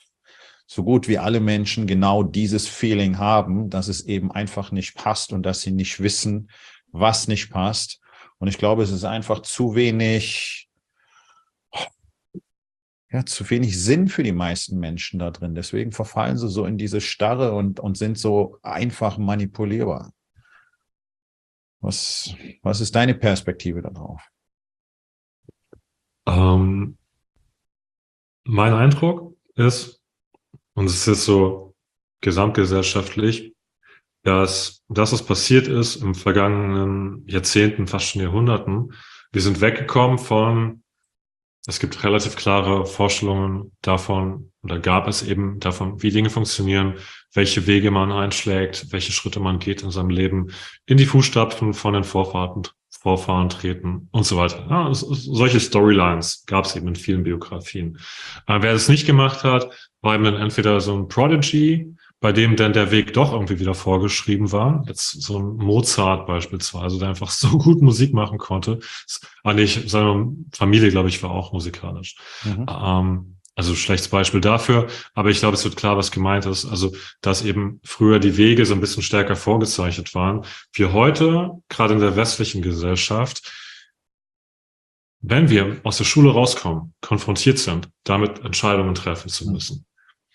so gut wie alle Menschen genau dieses Feeling haben, dass es eben einfach nicht passt und dass sie nicht wissen, was nicht passt. Und ich glaube, es ist einfach zu wenig, ja, zu wenig Sinn für die meisten Menschen da drin. Deswegen verfallen sie so in diese Starre und, und sind so einfach manipulierbar. Was, was ist deine Perspektive darauf? Ähm, mein Eindruck ist, und es ist so gesamtgesellschaftlich, dass das, was passiert ist im vergangenen Jahrzehnten, fast schon Jahrhunderten, wir sind weggekommen von, es gibt relativ klare Vorstellungen davon, oder gab es eben davon, wie Dinge funktionieren, welche Wege man einschlägt, welche Schritte man geht in seinem Leben, in die Fußstapfen von den Vorfahren, Vorfahren treten und so weiter. Ja, es, es, solche Storylines gab es eben in vielen Biografien. Äh, wer das nicht gemacht hat, war eben dann entweder so ein Prodigy, bei dem dann der Weg doch irgendwie wieder vorgeschrieben war. Jetzt so ein Mozart beispielsweise, der einfach so gut Musik machen konnte. Ah, nee, ich, seine Familie, glaube ich, war auch musikalisch. Mhm. Ähm, also schlechtes Beispiel dafür. Aber ich glaube, es wird klar, was gemeint ist. Also, dass eben früher die Wege so ein bisschen stärker vorgezeichnet waren. Wir heute, gerade in der westlichen Gesellschaft, wenn wir aus der Schule rauskommen, konfrontiert sind, damit Entscheidungen treffen zu müssen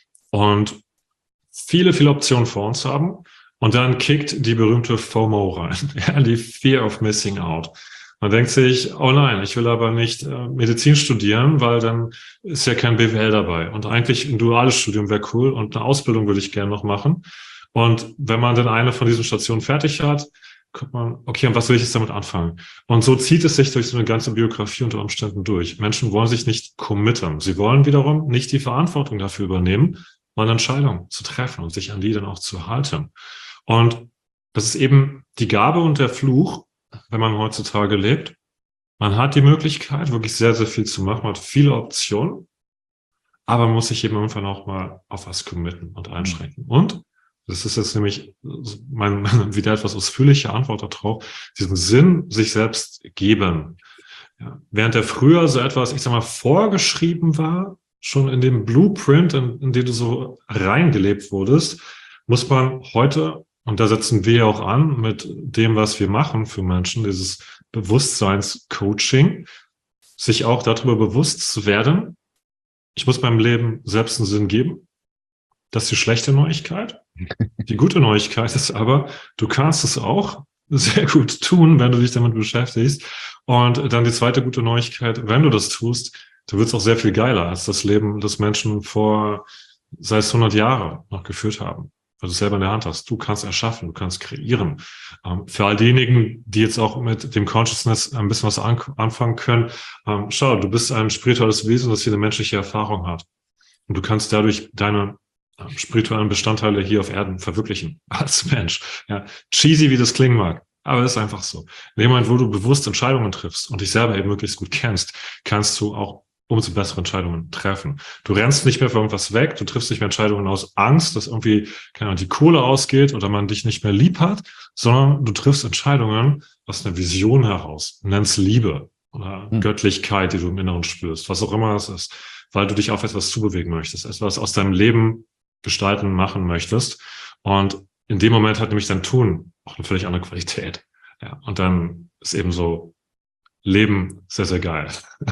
und viele, viele Optionen vor uns haben und dann kickt die berühmte FOMO rein, ja, die Fear of Missing Out. Man denkt sich, oh nein, ich will aber nicht äh, Medizin studieren, weil dann ist ja kein B W L dabei. Und eigentlich ein duales Studium wäre cool und eine Ausbildung würde ich gerne noch machen. Und wenn man dann eine von diesen Stationen fertig hat, guckt man, okay, und was will ich jetzt damit anfangen? Und so zieht es sich durch so eine ganze Biografie unter Umständen durch. Menschen wollen sich nicht committen. Sie wollen wiederum nicht die Verantwortung dafür übernehmen, mal Entscheidungen zu treffen und sich an die dann auch zu halten. Und das ist eben die Gabe und der Fluch, wenn man heutzutage lebt. Man hat die Möglichkeit, wirklich sehr, sehr viel zu machen, man hat viele Optionen, aber man muss sich eben irgendwann auch mal auf was committen und einschränken. Und das ist jetzt nämlich mein, meine wieder etwas ausführliche Antwort darauf, diesen Sinn sich selbst geben. Ja, während der früher so etwas, ich sag mal, vorgeschrieben war, schon in dem Blueprint, in, in den du so reingelebt wurdest, muss man heute, und da setzen wir auch an mit dem, was wir machen für Menschen, dieses Bewusstseinscoaching, sich auch darüber bewusst zu werden, ich muss meinem Leben selbst einen Sinn geben. Das ist die schlechte Neuigkeit. Die gute Neuigkeit ist aber, du kannst es auch sehr gut tun, wenn du dich damit beschäftigst. Und dann die zweite gute Neuigkeit, wenn du das tust, du wirst auch sehr viel geiler als das Leben, das Menschen vor, sei es hundert Jahre, noch geführt haben. Weil du es selber in der Hand hast. Du kannst erschaffen, du kannst kreieren. Ähm, für all diejenigen, die jetzt auch mit dem Consciousness ein bisschen was an, anfangen können, ähm, schau, du bist ein spirituelles Wesen, das hier eine menschliche Erfahrung hat. Und du kannst dadurch deine äh, spirituellen Bestandteile hier auf Erden verwirklichen, als Mensch. Ja, cheesy, wie das klingen mag. Aber es ist einfach so. In dem Moment, wo du bewusst Entscheidungen triffst und dich selber eben möglichst gut kennst, kannst du auch umso bessere Entscheidungen treffen. Du rennst nicht mehr für irgendwas weg, du triffst nicht mehr Entscheidungen aus Angst, dass irgendwie keine Ahnung, die Kohle ausgeht oder man dich nicht mehr lieb hat, sondern du triffst Entscheidungen aus einer Vision heraus. Nenn's Liebe oder hm. Göttlichkeit, die du im Inneren spürst, was auch immer es ist, weil du dich auf etwas zubewegen möchtest, etwas aus deinem Leben gestalten, machen möchtest. Und in dem Moment hat nämlich dein Tun auch eine völlig andere Qualität. Ja, und dann ist eben so Leben sehr, sehr geil.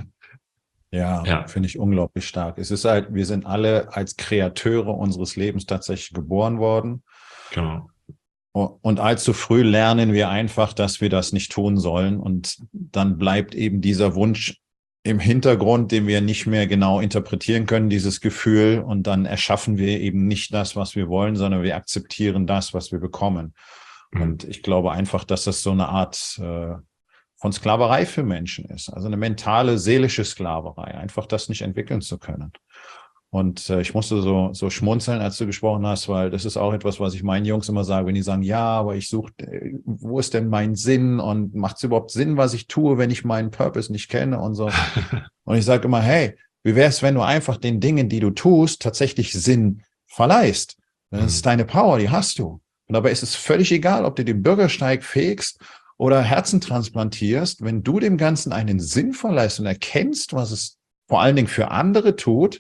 Ja, ja. Finde ich unglaublich stark. Es ist halt, wir sind alle als Kreateure unseres Lebens tatsächlich geboren worden. Genau. Und allzu früh lernen wir einfach, dass wir das nicht tun sollen. Und dann bleibt eben dieser Wunsch im Hintergrund, den wir nicht mehr genau interpretieren können, dieses Gefühl. Und dann erschaffen wir eben nicht das, was wir wollen, sondern wir akzeptieren das, was wir bekommen. Mhm. Und ich glaube einfach, dass das so eine Art äh, von Sklaverei für Menschen ist. Also eine mentale, seelische Sklaverei, einfach das nicht entwickeln zu können. Und äh, ich musste so so schmunzeln, als du gesprochen hast, weil das ist auch etwas, was ich meinen Jungs immer sage, wenn die sagen, ja, aber ich suche, äh, wo ist denn mein Sinn und macht es überhaupt Sinn, was ich tue, wenn ich meinen Purpose nicht kenne und so. Und ich sage immer, hey, wie wäre es, wenn du einfach den Dingen, die du tust, tatsächlich Sinn verleihst? Das ist deine Power, die hast du. Und dabei ist es völlig egal, ob du den Bürgersteig fegst oder Herzen transplantierst, wenn du dem Ganzen einen Sinn verleihst und erkennst, was es vor allen Dingen für andere tut,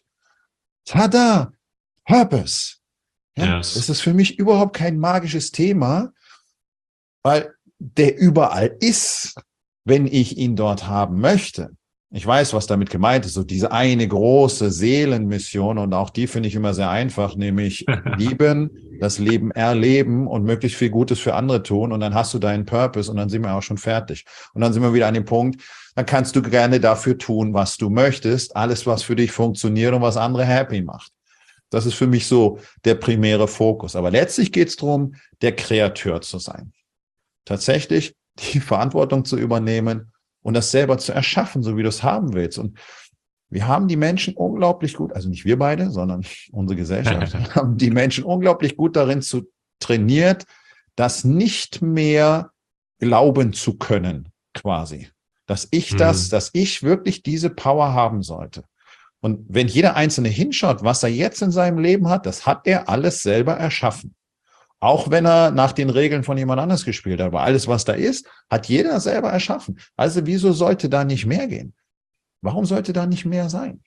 tada, Purpose. Ja, yes. Das ist für mich überhaupt kein magisches Thema, weil der überall ist, wenn ich ihn dort haben möchte. Ich weiß, was damit gemeint ist, so diese eine große Seelenmission, und auch die finde ich immer sehr einfach, nämlich lieben, das Leben erleben und möglichst viel Gutes für andere tun, und dann hast du deinen Purpose und dann sind wir auch schon fertig. Und dann sind wir wieder an dem Punkt, dann kannst du gerne dafür tun, was du möchtest, alles, was für dich funktioniert und was andere happy macht. Das ist für mich so der primäre Fokus. Aber letztlich geht es darum, der Kreateur zu sein. Tatsächlich die Verantwortung zu übernehmen und das selber zu erschaffen, so wie du es haben willst. Und wir haben die Menschen unglaublich gut, also nicht wir beide, sondern unsere Gesellschaft, haben die Menschen unglaublich gut darin zu trainiert, das nicht mehr glauben zu können, quasi. Dass ich das, mhm. dass ich wirklich diese Power haben sollte. Und wenn jeder Einzelne hinschaut, was er jetzt in seinem Leben hat, das hat er alles selber erschaffen. Auch wenn er nach den Regeln von jemand anders gespielt hat. Aber alles, was da ist, hat jeder selber erschaffen. Also wieso sollte da nicht mehr gehen? Warum sollte da nicht mehr sein?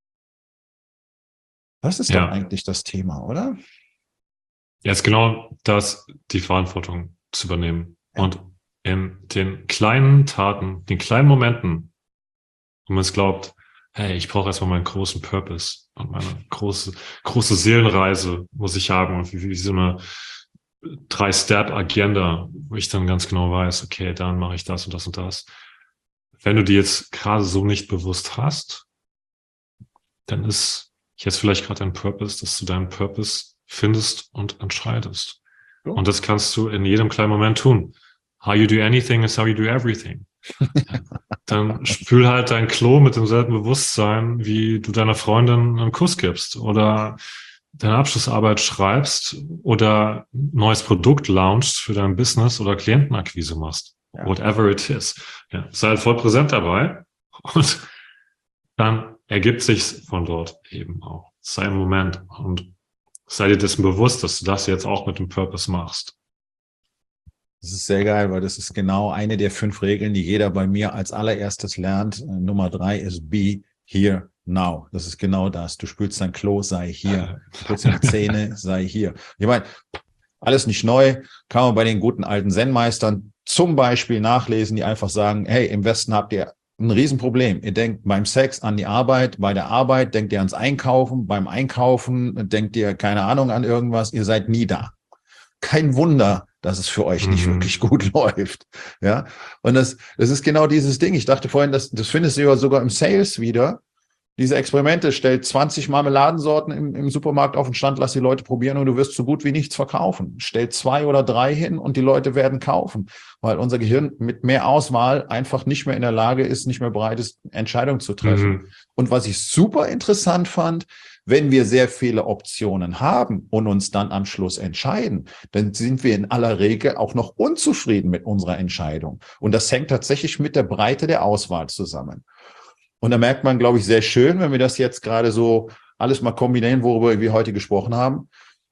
Das ist ja doch eigentlich das Thema, oder? Jetzt genau das, die Verantwortung zu übernehmen. Ja. Und in den kleinen Taten, den kleinen Momenten Und man glaubt, hey, ich brauche erstmal meinen großen Purpose und meine große, große Seelenreise muss ich haben und wie, wie so eine Drei-Step-Agenda, wo ich dann ganz genau weiß, okay, dann mache ich das und das und das. Wenn du die jetzt gerade so nicht bewusst hast, dann ist jetzt vielleicht gerade dein Purpose, dass du deinen Purpose findest und entscheidest. Ja. Und das kannst du in jedem kleinen Moment tun. How you do anything is how you do everything. Dann spül halt dein Klo mit demselben Bewusstsein, wie du deiner Freundin einen Kuss gibst oder deine Abschlussarbeit schreibst oder ein neues Produkt launchst für dein Business oder Klientenakquise machst. Ja. Whatever it is. Ja, sei halt voll präsent dabei und dann ergibt sich's von dort eben auch. Sei im Moment und sei dir dessen bewusst, dass du das jetzt auch mit dem Purpose machst. Das ist sehr geil, weil das ist genau eine der fünf Regeln, die jeder bei mir als allererstes lernt. Nummer drei ist be here now. Das ist genau das. Du spülst dein Klo, sei hier. Du putzt deine Zähne, sei hier. Ich meine, alles nicht neu, kann man bei den guten alten Zen-Meistern zum Beispiel nachlesen, die einfach sagen, hey, im Westen habt ihr ein Riesenproblem. Ihr denkt beim Sex an die Arbeit, bei der Arbeit denkt ihr ans Einkaufen, beim Einkaufen denkt ihr, keine Ahnung, an irgendwas, ihr seid nie da. Kein Wunder, dass es für euch nicht mhm. wirklich gut läuft. Ja. Und das, das ist genau dieses Ding. Ich dachte vorhin, das, das findest du ja sogar im Sales wieder. Diese Experimente, stellt zwanzig Marmeladensorten im, im Supermarkt auf den Stand, lass die Leute probieren und du wirst so gut wie nichts verkaufen. Stell zwei oder drei hin und die Leute werden kaufen, weil unser Gehirn mit mehr Auswahl einfach nicht mehr in der Lage ist, nicht mehr bereit ist, Entscheidungen zu treffen. Mhm. Und was ich super interessant fand, wenn wir sehr viele Optionen haben und uns dann am Schluss entscheiden, dann sind wir in aller Regel auch noch unzufrieden mit unserer Entscheidung. Und das hängt tatsächlich mit der Breite der Auswahl zusammen. Und da merkt man, glaube ich, sehr schön, wenn wir das jetzt gerade so alles mal kombinieren, worüber wir heute gesprochen haben,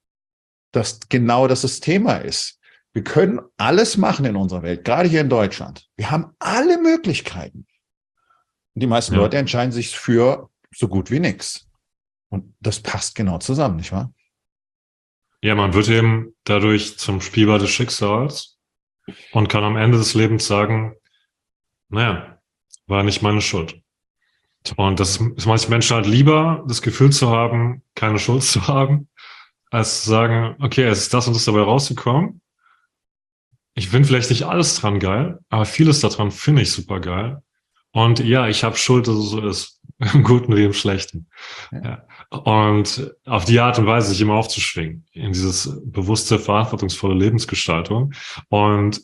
dass genau das das Thema ist. Wir können alles machen in unserer Welt, gerade hier in Deutschland. Wir haben alle Möglichkeiten. Und die meisten ja. Leute entscheiden sich für so gut wie nichts. Und das passt genau zusammen, nicht wahr? Ja, man wird eben dadurch zum Spielball des Schicksals und kann am Ende des Lebens sagen, naja, war nicht meine Schuld. Und das ist manchen Menschen halt lieber, das Gefühl zu haben, keine Schuld zu haben, als zu sagen, okay, es ist das und das dabei rausgekommen. Ich finde vielleicht nicht alles dran geil, aber vieles daran finde ich super geil. Und ja, ich habe Schuld, dass es so ist. Im Guten wie im Schlechten. Ja. Ja. Und auf die Art und Weise sich immer aufzuschwingen in dieses bewusste, verantwortungsvolle Lebensgestaltung. Und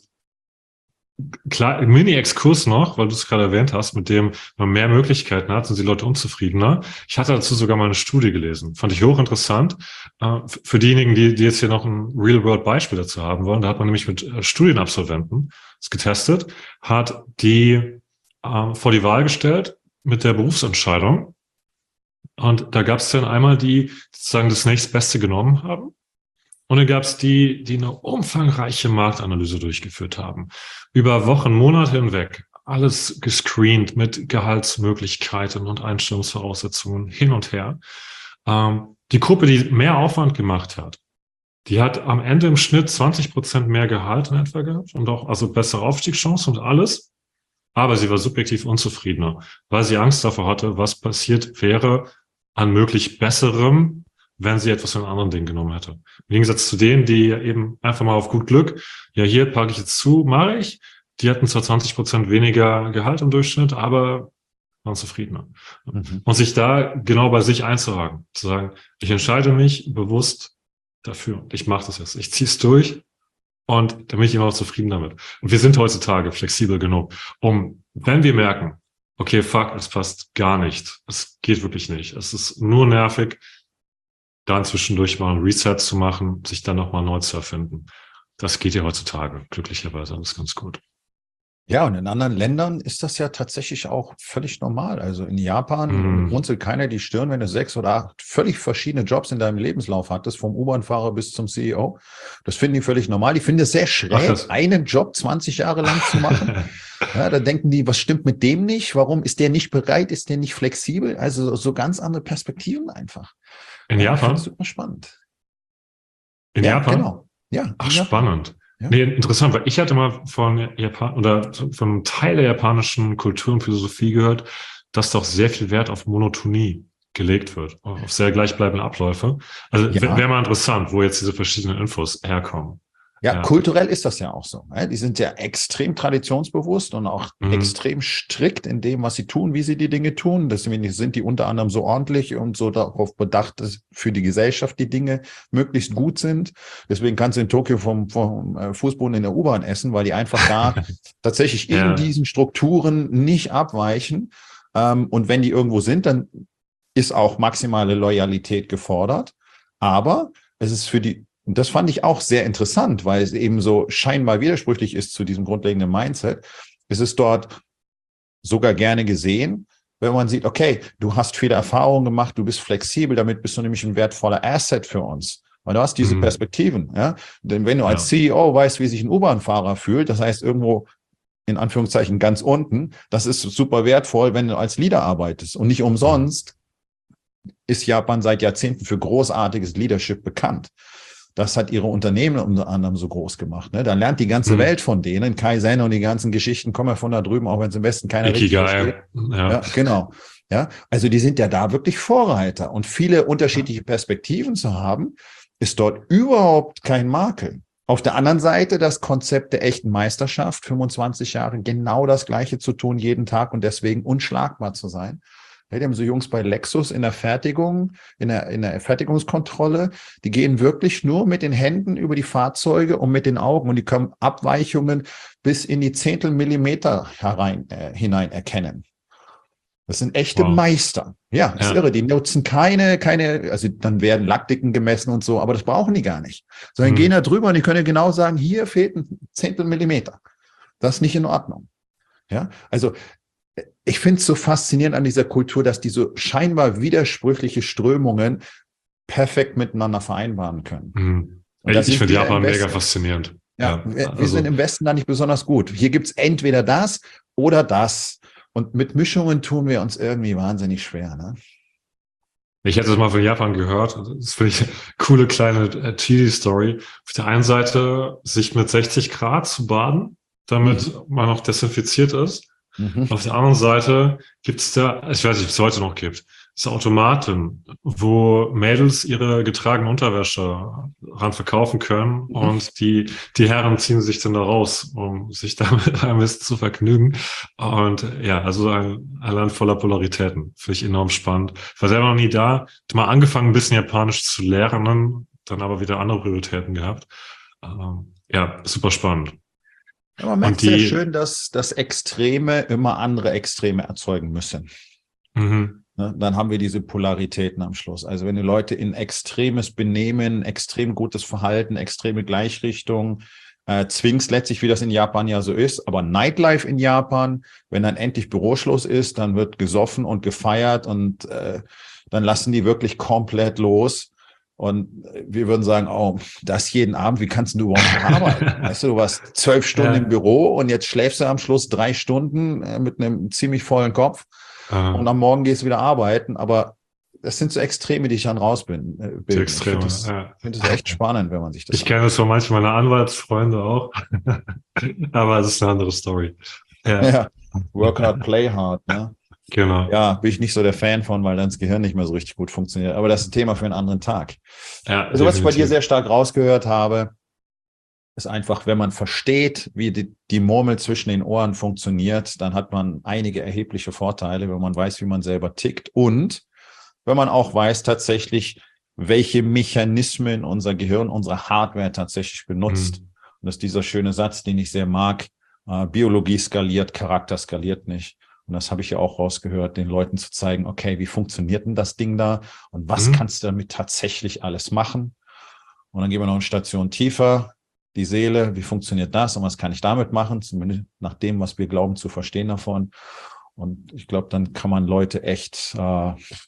klar, Mini-Exkurs noch, weil du es gerade erwähnt hast, mit dem man mehr Möglichkeiten hat, sind die Leute unzufriedener. Ich hatte dazu sogar mal eine Studie gelesen. Fand ich hochinteressant. Für diejenigen, die, die jetzt hier noch ein Real-World-Beispiel dazu haben wollen, da hat man nämlich mit Studienabsolventen das getestet, hat die ähm, vor die Wahl gestellt, mit der Berufsentscheidung. Und da gab es dann einmal die, sozusagen das nächstbeste genommen haben. Und dann gab es die, die eine umfangreiche Marktanalyse durchgeführt haben. Über Wochen, Monate hinweg. Alles gescreent mit Gehaltsmöglichkeiten und Einstellungsvoraussetzungen hin und her. Ähm, die Gruppe, die mehr Aufwand gemacht hat, die hat am Ende im Schnitt zwanzig Prozent mehr Gehalt in etwa gehabt und auch also bessere Aufstiegschancen und alles. Aber sie war subjektiv unzufriedener, weil sie Angst davor hatte, was passiert wäre an möglich Besserem, wenn sie etwas von anderen Dingen genommen hätte. Im Gegensatz zu denen, die eben einfach mal auf gut Glück, ja, hier packe ich jetzt zu, mache ich. Die hatten zwar zwanzig Prozent weniger Gehalt im Durchschnitt, aber waren zufriedener. Mhm. Und sich da genau bei sich einzuhaken, zu sagen, ich entscheide mich bewusst dafür. Ich mache das jetzt. Ich ziehe es durch. Und da bin ich immer noch zufrieden damit. Und wir sind heutzutage flexibel genug, um, wenn wir merken, okay, fuck, es passt gar nicht, es geht wirklich nicht, es ist nur nervig, dann zwischendurch mal ein Reset zu machen, sich dann nochmal neu zu erfinden. Das geht ja heutzutage, glücklicherweise, alles ganz gut. Ja, und in anderen Ländern ist das ja tatsächlich auch völlig normal. Also in Japan mm. runzelt keiner die Stirn, wenn du sechs oder acht völlig verschiedene Jobs in deinem Lebenslauf hattest, vom U-Bahn-Fahrer bis zum C E O. Das finden die völlig normal. Die finden es sehr schräg, Ach, einen Job zwanzig Jahre lang zu machen. Ja, da denken die, was stimmt mit dem nicht? Warum ist der nicht bereit? Ist der nicht flexibel? Also so ganz andere Perspektiven einfach. In ja, Japan? Super spannend. In ja, Japan? Genau. Ja, Ach, spannend. Ja. Nee, interessant, weil ich hatte mal von Japan oder von einem Teil der japanischen Kultur und Philosophie gehört, dass doch sehr viel Wert auf Monotonie gelegt wird, auf sehr gleichbleibende Abläufe. Also Ja. wäre mal interessant, wo jetzt diese verschiedenen Infos herkommen. Ja, Ja. kulturell ist das ja auch so. Ja, die sind ja extrem traditionsbewusst und auch Mhm. extrem strikt in dem, was sie tun, wie sie die Dinge tun. Deswegen sind die unter anderem so ordentlich und so darauf bedacht, dass für die Gesellschaft die Dinge möglichst gut sind. Deswegen kannst du in Tokio vom, vom äh, Fußboden in der U-Bahn essen, weil die einfach da tatsächlich in Ja. diesen Strukturen nicht abweichen. Ähm, und wenn die irgendwo sind, dann ist auch maximale Loyalität gefordert. Aber es ist für die Und das fand ich auch sehr interessant, weil es eben so scheinbar widersprüchlich ist zu diesem grundlegenden Mindset. Es ist dort sogar gerne gesehen, wenn man sieht, okay, du hast viele Erfahrungen gemacht, du bist flexibel, damit bist du nämlich ein wertvoller Asset für uns. Weil du hast diese Mhm. Perspektiven. Ja? Denn wenn du als Ja. C E O weißt, wie sich ein U-Bahn-Fahrer fühlt, das heißt irgendwo in Anführungszeichen ganz unten, das ist super wertvoll, wenn du als Leader arbeitest. Und nicht umsonst ist Japan seit Jahrzehnten für großartiges Leadership bekannt. Das hat ihre Unternehmen unter anderem so groß gemacht. Ne? Da lernt die ganze Mhm. Welt von denen. Kaizen und die ganzen Geschichten kommen ja von da drüben, auch wenn es im Westen keiner richtig versteht. Ikigai. Ja, Ja. genau. Ja, also die sind ja da wirklich Vorreiter. Und viele unterschiedliche Perspektiven zu haben, ist dort überhaupt kein Makel. Auf der anderen Seite das Konzept der echten Meisterschaft, fünfundzwanzig Jahre genau das Gleiche zu tun jeden Tag und deswegen unschlagbar zu sein. Ja, die haben so Jungs bei Lexus in der Fertigung, in der, in der Fertigungskontrolle, die gehen wirklich nur mit den Händen über die Fahrzeuge und mit den Augen und die können Abweichungen bis in die Zehntel Millimeter herein, äh, hinein erkennen. Das sind echte Wow. Meister. Ja, ist Ja. irre. Die nutzen keine, keine, also dann werden Lackdicken gemessen und so, aber das brauchen die gar nicht. Sondern Mhm. gehen da drüber und die können genau sagen, hier fehlt ein Zehntel Millimeter. Das ist nicht in Ordnung. Ja, also ich finde es so faszinierend an dieser Kultur, dass die so scheinbar widersprüchliche Strömungen perfekt miteinander vereinbaren können. Mhm. Und da Ich sind finde wir Japan im mega Westen. faszinierend. Ja, Ja, wir, wir also- sind im Westen da nicht besonders gut. Hier gibt's entweder das oder das. Und mit Mischungen tun wir uns irgendwie wahnsinnig schwer. Ne? Ich hätte es mal von Japan gehört. Das finde ich eine coole kleine äh, Chili-Story. Auf der einen Seite sich mit sechzig Grad zu baden, damit man auch desinfiziert ist. Mhm. Auf der anderen Seite gibt es da, ich weiß nicht, ob es heute noch gibt, so Automaten, wo Mädels ihre getragene Unterwäsche ran verkaufen können Mhm. und die, die Herren ziehen sich dann da raus, um sich damit ein bisschen zu vergnügen. Und ja, also ein, ein Land voller Polaritäten. Finde ich enorm spannend. Ich war selber noch nie da. Ich habe mal angefangen, ein bisschen Japanisch zu lernen, dann aber wieder andere Prioritäten gehabt. Ähm, ja, super spannend. Ja, man merkt Und die- sehr schön, dass, dass Extreme immer andere Extreme erzeugen müssen. Mhm. Ne? Dann haben wir diese Polaritäten am Schluss. Also wenn du Leute in extremes Benehmen, extrem gutes Verhalten, extreme Gleichrichtung äh, zwingst, letztlich wie das in Japan ja so ist, aber Nightlife in Japan, wenn dann endlich Büroschluss ist, dann wird gesoffen und gefeiert und äh, dann lassen die wirklich komplett los. Und wir würden sagen, oh, das jeden Abend, wie kannst du überhaupt arbeiten? Weißt du, du warst zwölf Stunden Ja. im Büro und jetzt schläfst du am Schluss drei Stunden äh, mit einem ziemlich vollen Kopf Äh, und am Morgen gehst du wieder arbeiten. Aber das sind so Extreme, die ich dann rausbilden. Äh, die bilden. Extreme, Ich finde das, ja. find das echt spannend, wenn man sich das Ich kenne das von manchen meiner Anwaltsfreunde auch. Aber es ist eine andere Story. Ja, Ja, work hard, play hard. Ne? genau. Ja, bin ich nicht so der Fan von, weil dann das Gehirn nicht mehr so richtig gut funktioniert. Aber das ist ein Thema für einen anderen Tag. Ja, Also was ich bei dir definitiv. sehr stark rausgehört habe, ist einfach, wenn man versteht, wie die, die Murmel zwischen den Ohren funktioniert, dann hat man einige erhebliche Vorteile, wenn man weiß, wie man selber tickt und wenn man auch weiß tatsächlich, welche Mechanismen unser Gehirn, unsere Hardware tatsächlich benutzt. Mhm. Und das ist dieser schöne Satz, den ich sehr mag, äh, Biologie skaliert, Charakter skaliert nicht. Und das habe ich ja auch rausgehört, den Leuten zu zeigen, okay, wie funktioniert denn das Ding da und was Mhm. kannst du damit tatsächlich alles machen? Und dann gehen wir noch eine Station tiefer, die Seele, wie funktioniert das und was kann ich damit machen, zumindest nach dem, was wir glauben zu verstehen davon. Und ich glaube, dann kann man Leute echt äh,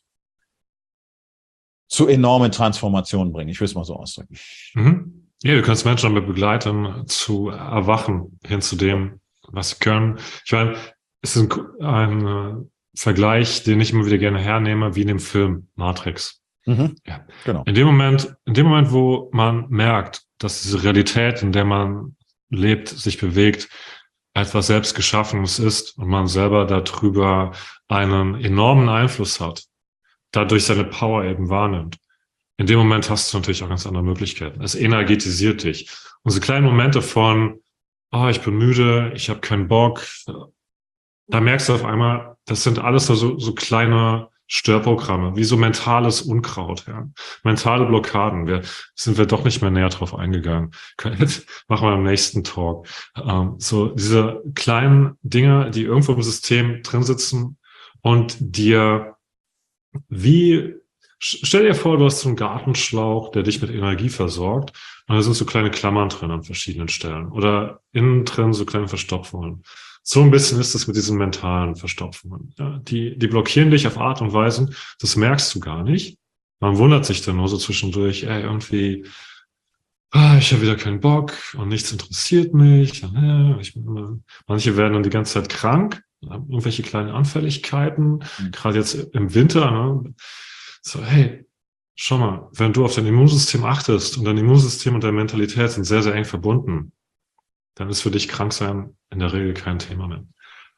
zu enormen Transformationen bringen. Ich will es mal so ausdrücken. Mhm. Ja, du kannst Menschen damit begleiten, zu erwachen hin zu dem, was sie können. Ich meine, es ist ein, ein äh, Vergleich, den ich immer wieder gerne hernehme, wie in dem Film Matrix. Mhm. Ja. Genau. In dem Moment, in dem Moment, wo man merkt, dass diese Realität, in der man lebt, sich bewegt, etwas Selbstgeschaffenes ist und man selber darüber einen enormen Einfluss hat, dadurch seine Power eben wahrnimmt, in dem Moment hast du natürlich auch ganz andere Möglichkeiten. Es energetisiert dich. Und so kleine Momente von, oh, ich bin müde, ich habe keinen Bock, da merkst du auf einmal, das sind alles so, so kleine Störprogramme, wie so mentales Unkraut, ja. Mentale Blockaden. Wir sind wir doch nicht mehr näher drauf eingegangen. Jetzt machen wir im nächsten Talk. Ähm, so diese kleinen Dinge, die irgendwo im System drin sitzen und dir wie, stell dir vor, du hast so einen Gartenschlauch, der dich mit Energie versorgt und da sind so kleine Klammern drin an verschiedenen Stellen oder innen drin so kleine Verstopfungen. So ein bisschen ist es mit diesen mentalen Verstopfungen. Ja, die, die blockieren dich auf Art und Weise, das merkst du gar nicht. Man wundert sich dann nur so zwischendurch, ey, irgendwie, ah, ich habe wieder keinen Bock und nichts interessiert mich. Ja, ich, manche werden dann die ganze Zeit krank, haben irgendwelche kleinen Anfälligkeiten, mhm. gerade jetzt im Winter. Ne? So, hey, schau mal, wenn du auf dein Immunsystem achtest und dein Immunsystem und deine Mentalität sind sehr, sehr eng verbunden, dann ist für dich krank sein in der Regel kein Thema mehr.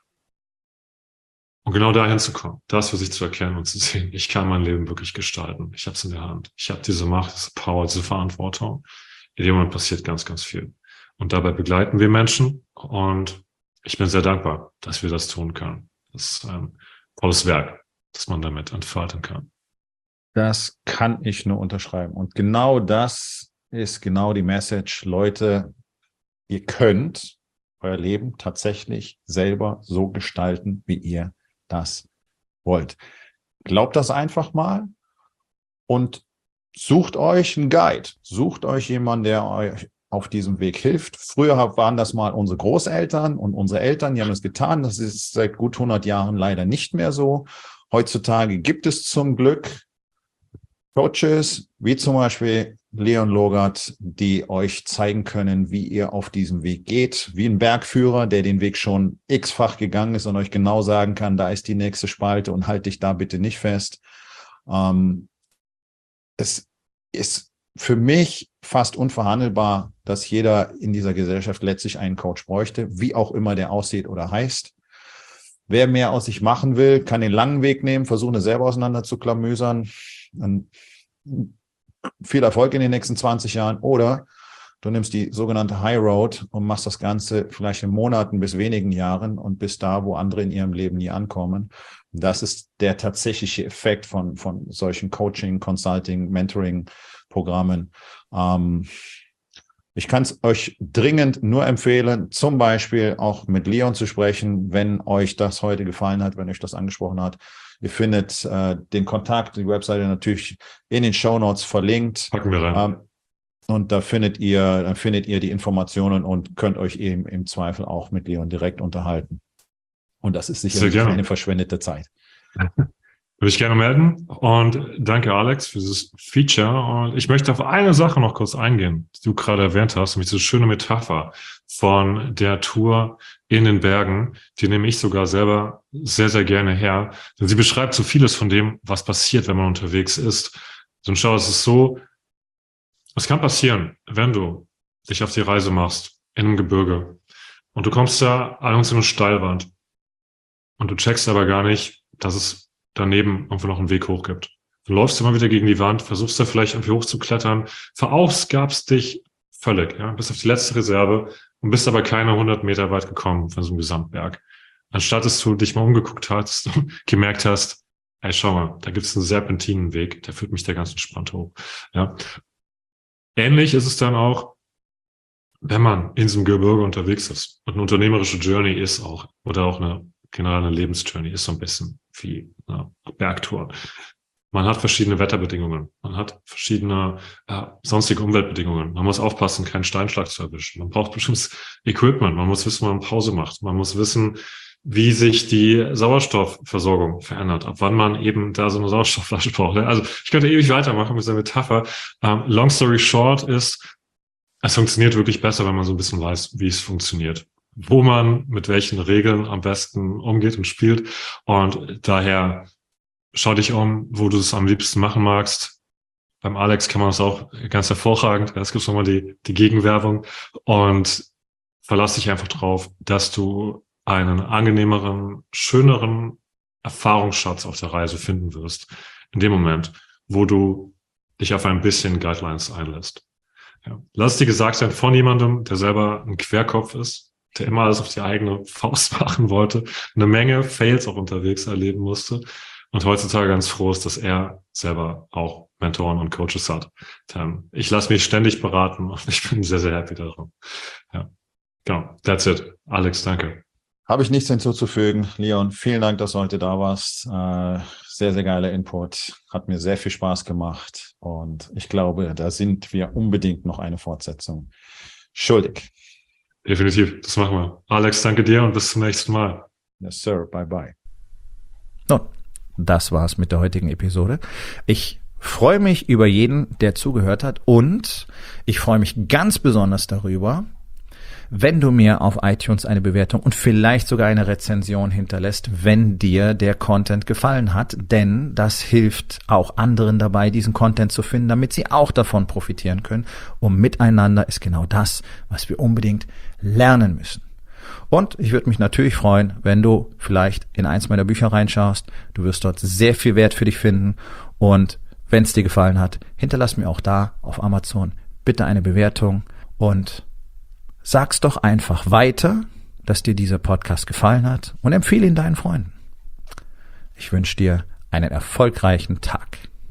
Und genau dahin zu kommen, das für sich zu erkennen und zu sehen, ich kann mein Leben wirklich gestalten. Ich habe es in der Hand. Ich habe diese Macht, diese Power, diese Verantwortung. In dem Moment passiert ganz, ganz viel. Und dabei begleiten wir Menschen. Und ich bin sehr dankbar, dass wir das tun können. Das ist ein tolles Werk, das man damit entfalten kann. Das kann ich nur unterschreiben. Und genau das ist genau die Message, Leute. Ihr könnt euer Leben tatsächlich selber so gestalten, wie ihr das wollt. Glaubt das einfach mal und sucht euch einen Guide. Sucht euch jemanden, der euch auf diesem Weg hilft. Früher waren das mal unsere Großeltern und unsere Eltern, die haben das getan. Das ist seit gut hundert Jahren leider nicht mehr so. Heutzutage gibt es zum Glück Coaches, wie zum Beispiel Leon Logart, die euch zeigen können, wie ihr auf diesem Weg geht, wie ein Bergführer, der den Weg schon x-fach gegangen ist und euch genau sagen kann, da ist die nächste Spalte und halt dich da bitte nicht fest. Ähm, es ist für mich fast unverhandelbar, dass jeder in dieser Gesellschaft letztlich einen Coach bräuchte, wie auch immer der aussieht oder heißt. Wer mehr aus sich machen will, kann den langen Weg nehmen, versuchen es selber auseinander zu klamüsern. Dann viel Erfolg in den nächsten zwanzig Jahren. Oder du nimmst die sogenannte High Road und machst das Ganze vielleicht in Monaten bis wenigen Jahren und bist da, wo andere in ihrem Leben nie ankommen. Das ist der tatsächliche Effekt von, von solchen Coaching, Consulting, Mentoring-Programmen. Ähm, ich kann es euch dringend nur empfehlen, zum Beispiel auch mit Leon zu sprechen, wenn euch das heute gefallen hat, wenn euch das angesprochen hat. Ihr findet äh, den Kontakt, die Webseite natürlich in den Shownotes verlinkt. Packen wir rein. Ähm, und da findet ihr, dann findet ihr die Informationen und könnt euch eben im Zweifel auch mit Leon direkt unterhalten. Und das ist sicherlich keine verschwendete Zeit. Würde ich gerne melden. Und danke, Alex, für dieses Feature. Und ich möchte auf eine Sache noch kurz eingehen, die du gerade erwähnt hast, nämlich diese schöne Metapher von der Tour in den Bergen. Die nehme ich sogar selber sehr, sehr gerne her. Denn sie beschreibt so vieles von dem, was passiert, wenn man unterwegs ist. Und schau, es ist so, es kann passieren, wenn du dich auf die Reise machst in einem Gebirge und du kommst da an so eine Steilwand und du checkst aber gar nicht, dass es daneben irgendwo noch einen Weg hoch gibt. Du läufst immer wieder gegen die Wand, versuchst da vielleicht irgendwie hochzuklettern, verausgabst dich völlig, ja, bis auf die letzte Reserve und bist aber keine hundert Meter weit gekommen von so einem Gesamtberg. Anstatt dass du dich mal umgeguckt hast und gemerkt hast, hey, schau mal, da gibt es einen Serpentinenweg, der führt mich da ganz entspannt hoch. Ja. Ähnlich ist es dann auch, wenn man in so einem Gebirge unterwegs ist und eine unternehmerische Journey ist auch, oder auch eine generell eine Lebensjourney ist so ein bisschen wie eine Bergtour. Man hat verschiedene Wetterbedingungen, man hat verschiedene äh, sonstige Umweltbedingungen. Man muss aufpassen, keinen Steinschlag zu erwischen. Man braucht bestimmtes Equipment, man muss wissen, wann man Pause macht. Man muss wissen, wie sich die Sauerstoffversorgung verändert, ab wann man eben da so eine Sauerstoffflasche braucht. Also ich könnte ewig weitermachen mit dieser Metapher. Ähm, long story short ist, es funktioniert wirklich besser, wenn man so ein bisschen weiß, wie es funktioniert, wo man mit welchen Regeln am besten umgeht und spielt. Und daher schau dich um, wo du es am liebsten machen magst. Beim Alex kann man das auch ganz hervorragend. Es gibt nochmal die, die Gegenwerbung und verlass dich einfach drauf, dass du einen angenehmeren, schöneren Erfahrungsschatz auf der Reise finden wirst, in dem Moment, wo du dich auf ein bisschen Guidelines einlässt. Ja. Lass es dir gesagt sein von jemandem, der selber ein Querkopf ist, der immer alles auf die eigene Faust machen wollte, eine Menge Fails auch unterwegs erleben musste und heutzutage ganz froh ist, dass er selber auch Mentoren und Coaches hat. Ich lasse mich ständig beraten und ich bin sehr, sehr happy darum. Ja, genau. That's it. Alex, danke. Habe ich nichts hinzuzufügen. Leon, vielen Dank, dass du heute da warst. Äh, sehr, sehr geiler Input. Hat mir sehr viel Spaß gemacht. Und ich glaube, da sind wir unbedingt noch eine Fortsetzung schuldig. Definitiv, das machen wir. Alex, danke dir und bis zum nächsten Mal. Yes, sir. Bye, bye. Nun, das war's mit der heutigen Episode. Ich freue mich über jeden, der zugehört hat. Und ich freue mich ganz besonders darüber, wenn du mir auf iTunes eine Bewertung und vielleicht sogar eine Rezension hinterlässt, wenn dir der Content gefallen hat, denn das hilft auch anderen dabei, diesen Content zu finden, damit sie auch davon profitieren können. Und miteinander ist genau das, was wir unbedingt lernen müssen. Und ich würde mich natürlich freuen, wenn du vielleicht in eins meiner Bücher reinschaust. Du wirst dort sehr viel Wert für dich finden. Und wenn es dir gefallen hat, hinterlass mir auch da auf Amazon bitte eine Bewertung und sag's doch einfach weiter, dass dir dieser Podcast gefallen hat und empfehle ihn deinen Freunden. Ich wünsche dir einen erfolgreichen Tag.